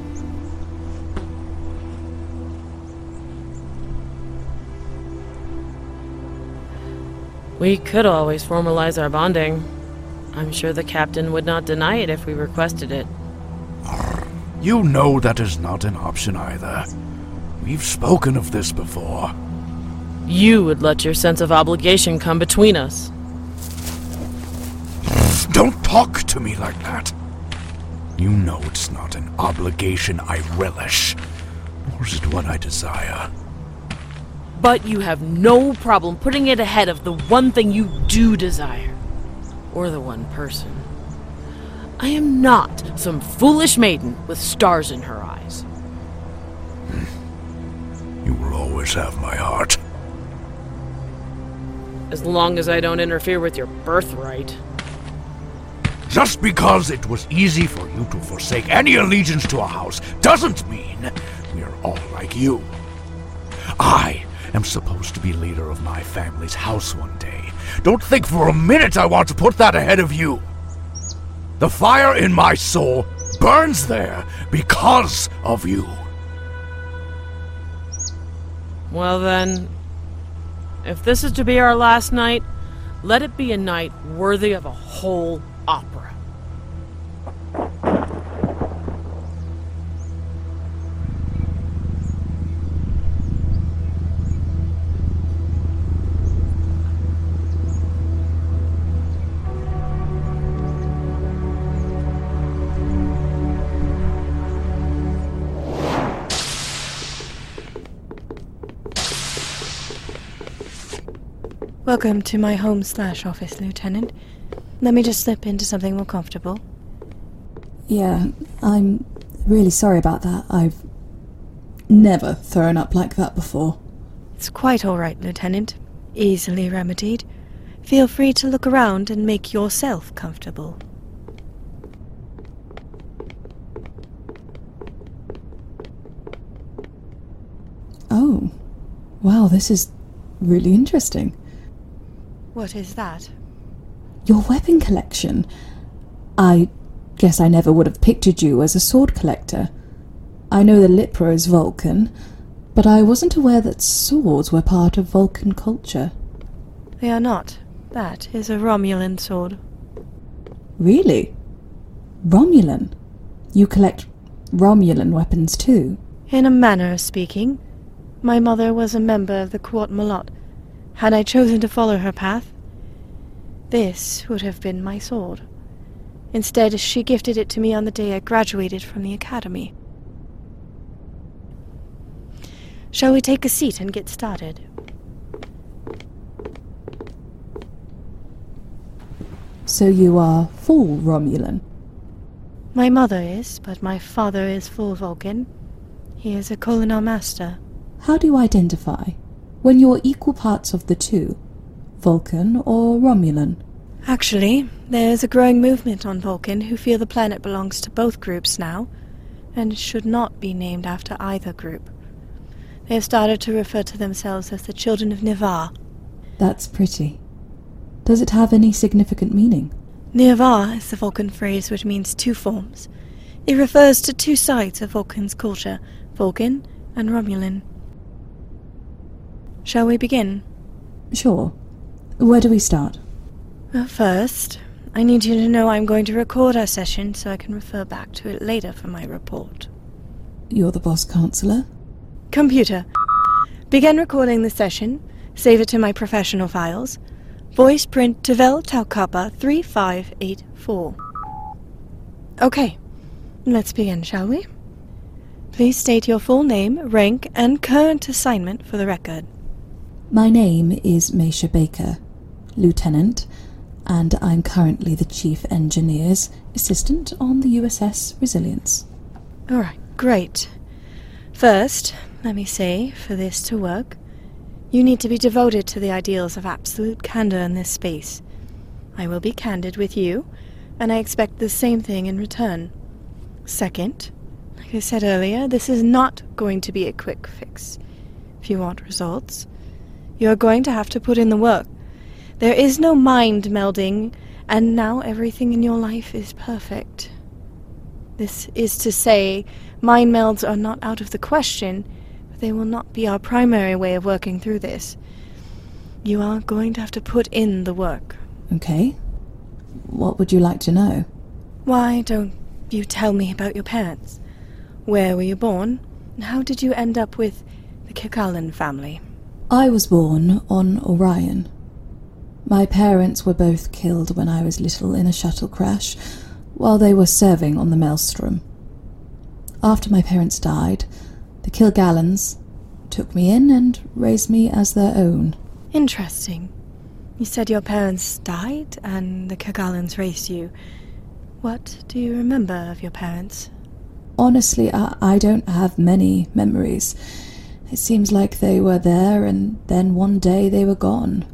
C: We could always formalize our bonding. I'm sure the captain would not deny it if we requested it.
E: You know that is not an option either. We've spoken of this before.
C: You would let your sense of obligation come between us.
E: Don't talk to me like that. You know it's not an obligation I relish, nor is it one I desire.
C: But you have no problem putting it ahead of the one thing you do desire. Or the one person. I am not some foolish maiden with stars in her eyes.
E: You will always have my heart.
C: As long as I don't interfere with your birthright.
E: Just because it was easy for you to forsake any allegiance to a house doesn't mean we are all like you. I am supposed to be leader of my family's house one day. Don't think for a minute I want to put that ahead of you. The fire in my soul burns there because of you.
C: Well then, if this is to be our last night, let it be a night worthy of a whole opera.
L: Welcome to my home slash office, Lieutenant. Let me just slip into something more comfortable.
I: Yeah, I'm really sorry about that. I've never thrown up like that before.
L: It's quite all right, Lieutenant. Easily remedied. Feel free to look around and make yourself comfortable.
I: Oh. Wow, this is really interesting.
L: What is that?
I: Your weapon collection. I guess I never would have pictured you as a sword collector. I know the Lipra is Vulcan, but I wasn't aware that swords were part of Vulcan culture.
L: They are not. That is a Romulan sword.
I: Really? Romulan? You collect Romulan weapons too?
L: In a manner of speaking. My mother was a member of the Quat Malot. Had I chosen to follow her path, this would have been my sword. Instead, she gifted it to me on the day I graduated from the academy. Shall we take a seat and get started?
I: So you are full Romulan?
L: My mother is, but my father is full Vulcan. He is a Colonel Master.
I: How do you identify when you're equal parts of the two, Vulcan or Romulan?
L: Actually, there is a growing movement on Vulcan who feel the planet belongs to both groups now, and should not be named after either group. They have started to refer to themselves as the Children of Ni'Var.
I: That's pretty. Does it have any significant meaning?
L: Ni'Var is the Vulcan phrase which means two forms. It refers to two sides of Vulcan's culture, Vulcan and Romulan. Shall we begin?
I: Sure. Where do we start?
L: Well, first, I need you to know I'm going to record our session so I can refer back to it later for my report.
I: You're the boss counselor?
L: Computer, begin recording the session, save it to my professional files. Voice print Tavel Tau Kappa three five eight four. Okay, let's begin, shall we? Please state your full name, rank, and current assignment for the record.
I: My name is Meisha Baker, Lieutenant, and I'm currently the Chief Engineer's assistant on the U S S Resilience.
L: Alright, great. First, let me say, for this to work, you need to be devoted to the ideals of absolute candor in this space. I will be candid with you, and I expect the same thing in return. Second, like I said earlier, this is not going to be a quick fix. If you want results, you are going to have to put in the work. There is no mind melding, and now everything in your life is perfect. This is to say, mind melds are not out of the question, but they will not be our primary way of working through this. You are going to have to put in the work.
I: Okay. What would you like to know?
L: Why don't you tell me about your parents? Where were you born, and how did you end up with the Kikalan family?
I: I was born on Orion. My parents were both killed when I was little in a shuttle crash, while they were serving on the Maelstrom. After my parents died, the Kilgallons took me in and raised me as their own.
L: Interesting. You said your parents died and the Kilgallons raised you. What do you remember of your parents?
I: Honestly, I, I don't have many memories. It seems like they were there and then one day they were gone.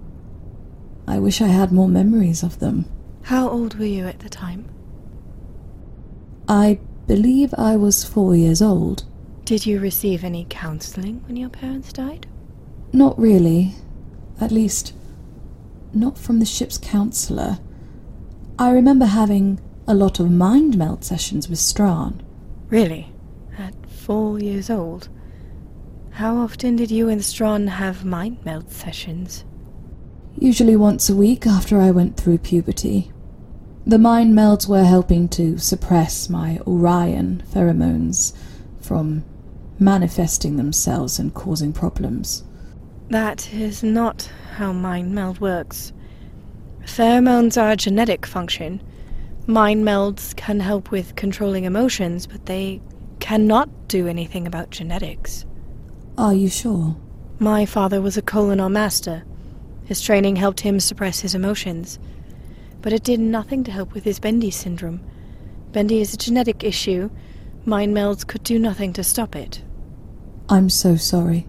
I: I wish I had more memories of them.
L: How old were you at the time?
I: I believe I was four years old.
L: Did you receive any counseling when your parents died?
I: Not really. At least, not from the ship's counselor. I remember having a lot of mind meld sessions with Strawn.
L: Really? At four years old? How often did you and Strawn have mind meld sessions?
I: Usually once a week after I went through puberty. The mind melds were helping to suppress my Orion pheromones from manifesting themselves and causing problems.
L: That is not how mind meld works. Pheromones are a genetic function. Mind melds can help with controlling emotions, but they cannot do anything about genetics.
I: Are you sure?
L: My father was a Colonel Master. His training helped him suppress his emotions. But it did nothing to help with his Bendy syndrome. Bendy is a genetic issue. Mind melds could do nothing to stop it.
I: I'm so sorry.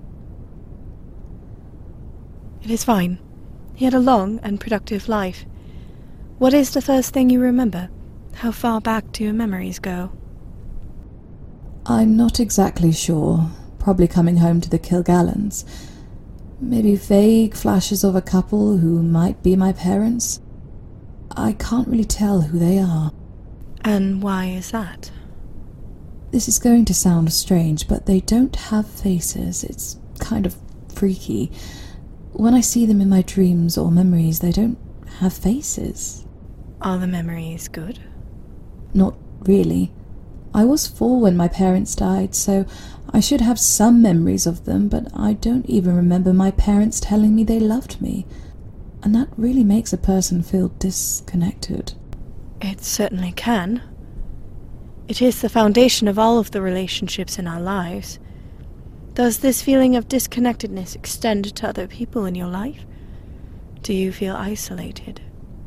L: It is fine. He had a long and productive life. What is the first thing you remember? How far back do your memories go?
I: I'm not exactly sure. probably coming home to the Kilgallons. Maybe vague flashes of a couple who might be my parents. I can't really tell who they are.
L: And why is that?
I: This is going to sound strange, but they don't have faces. It's kind of freaky. When I see them in my dreams or memories, they don't have faces.
L: Are the memories good?
I: Not really. I was four when my parents died, so I should have some memories of them, but I don't even remember my parents telling me they loved me. And that really makes a person feel disconnected.
L: It certainly can. It is the foundation of all of the relationships in our lives. Does this feeling of disconnectedness extend to other people in your life? Do you feel isolated?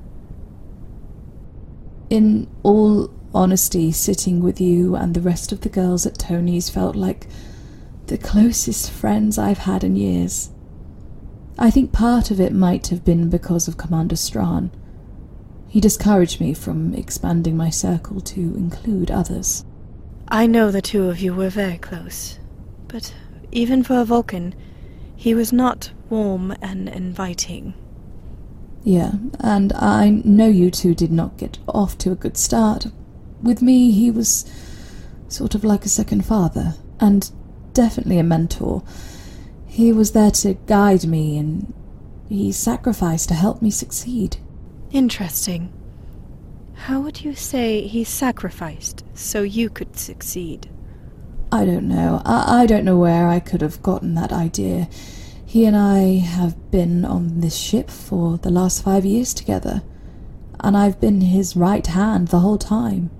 I: In all honesty, sitting with you and the rest of the girls at Tony's felt like the closest friends I've had in years. I think part of it might have been because of Commander Strawn. He discouraged me from expanding my circle to include others.
L: I know the two of you were very close, but even for a Vulcan, he was not warm and inviting.
I: Yeah, and I know you two did not get off to a good start. With me, he was sort of like a second father, and definitely a mentor. He was there to guide me, and he sacrificed to help me succeed.
L: Interesting. How would you say he sacrificed so you could succeed?
I: I don't know. I, I don't know where I could have gotten that idea. He and I have been on this ship for the last five years together, and I've been his right hand the whole time.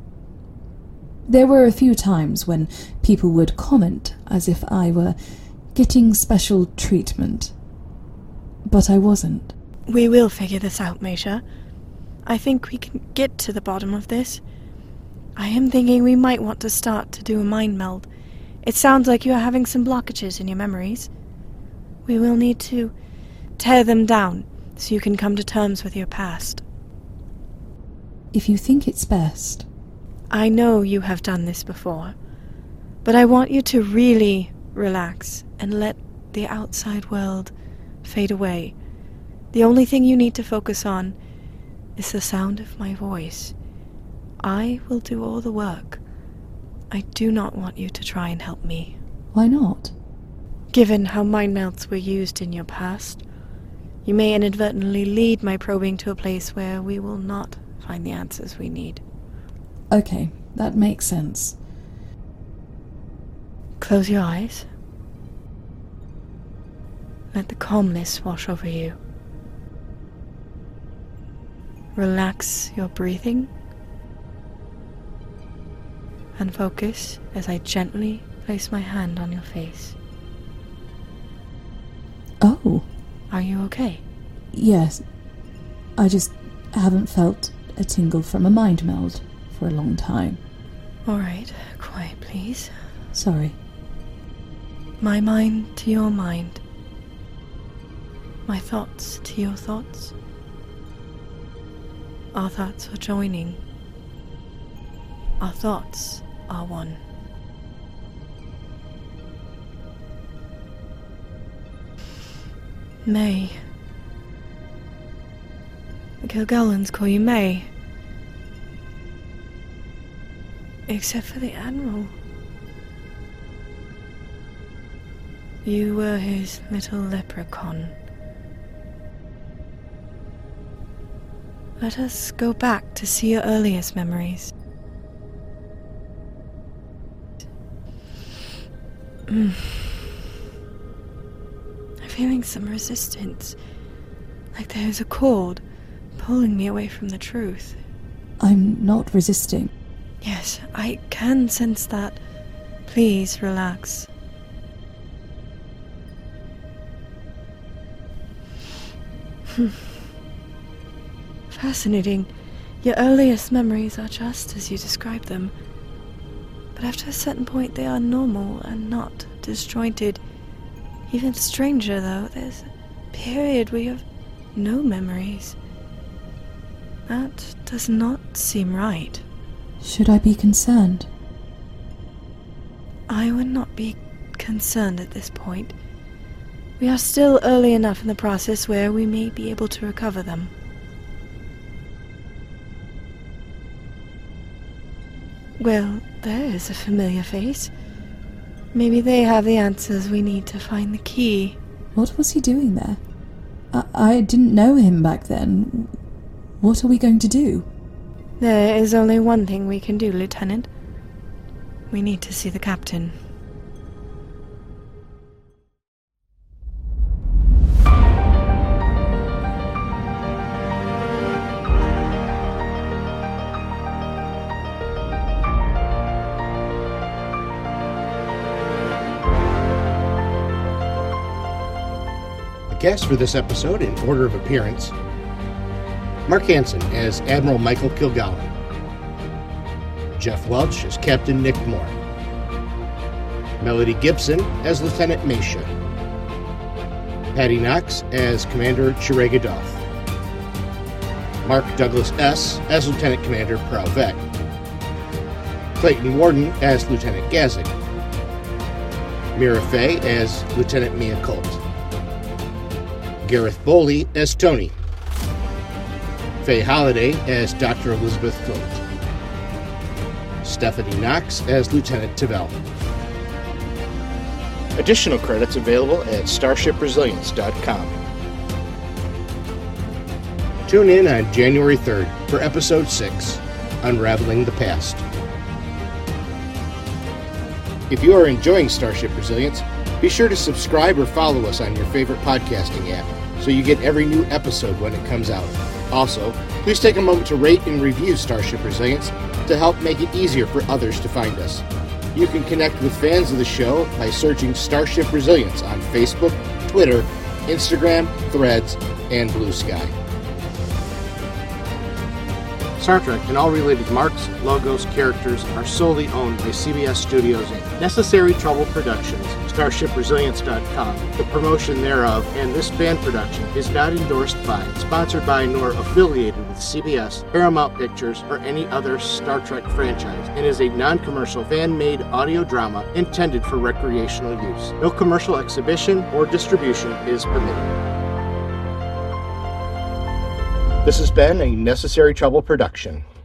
I: There were a few times when people would comment as if I were getting special treatment, but I wasn't.
L: We will figure this out, Meisha. I think we can get to the bottom of this. I am thinking we might want to start to do a mind meld. It sounds like you are having some blockages in your memories. We will need to tear them down so you can come to terms with your past.
I: If you think it's best.
L: I know you have done this before, but I want you to really relax and let the outside world fade away. The only thing you need to focus on is the sound of my voice. I will do all the work. I do not want you to try and help me.
I: Why not?
L: Given how mind melds were used in your past, you may inadvertently lead my probing to a place where we will not find the answers we need.
I: Okay, that makes sense.
L: Close your eyes. Let the calmness wash over you. Relax your breathing and focus as I gently place my hand on your face.
I: Oh.
L: Are you okay?
I: Yes. I just haven't felt a tingle from a mind meld for a long time.
L: Alright, quiet please.
I: Sorry.
L: My mind to your mind. My thoughts to your thoughts. Our thoughts are joining. Our thoughts are one. May. The Kilgallons call you May. Except for the Admiral. You were his little leprechaun. Let us go back to see your earliest memories. Mm. I'm feeling some resistance, like there's a cord pulling me away from the truth.
I: I'm not resisting.
L: Yes, I can sense that. Please relax. Fascinating. Your earliest memories are just as you described them. But after a certain point they are normal and not disjointed. Even stranger, though, there's a period where you have no memories. That does not seem right.
I: Should I be concerned?
L: I would not be concerned at this point. We are still early enough in the process where we may be able to recover them. Well, there is a familiar face. Maybe they have the answers we need to find the key.
I: What was he doing there? I, I didn't know him back then. What are we going to do?
L: There is only one thing we can do, Lieutenant. We need to see the captain.
F: Guests for this episode in order of appearance: Mark Hansen as Admiral Michael Kilgallen, Jeff Welch as Captain Nick Moore, Melody Gibson as Lieutenant Meisha, Patty Knox as Commander Chiragadoth, Mark Douglas S. as Lieutenant Commander Prowvet, Clayton Warden as Lieutenant Gazig, Mira Fey as Lieutenant Mia Colt, Gareth Bowley as Tony, Faye Holliday as Doctor Elizabeth Phillips, Stephanie Knox as Lieutenant Tavell. Additional credits available at starship resilience dot com. Tune in on January third for Episode six, Unraveling the Past. If you are enjoying Starship Resilience, be sure to subscribe or follow us on your favorite podcasting app so you get every new episode when it comes out. Also, please take a moment to rate and review Starship Resilience to help make it easier for others to find us. You can connect with fans of the show by searching Starship Resilience on Facebook, Twitter, Instagram, Threads, and Blue Sky. Star Trek and all related marks, logos, characters are solely owned by C B S Studios Incorporated. Necessary Trouble Productions, starship resilience dot com, the promotion thereof, and this fan production is not endorsed by, sponsored by, nor affiliated with C B S, Paramount Pictures, or any other Star Trek franchise, and is a non-commercial fan-made audio drama intended for recreational use. No commercial exhibition or distribution is permitted. This has been a Necessary Trouble production.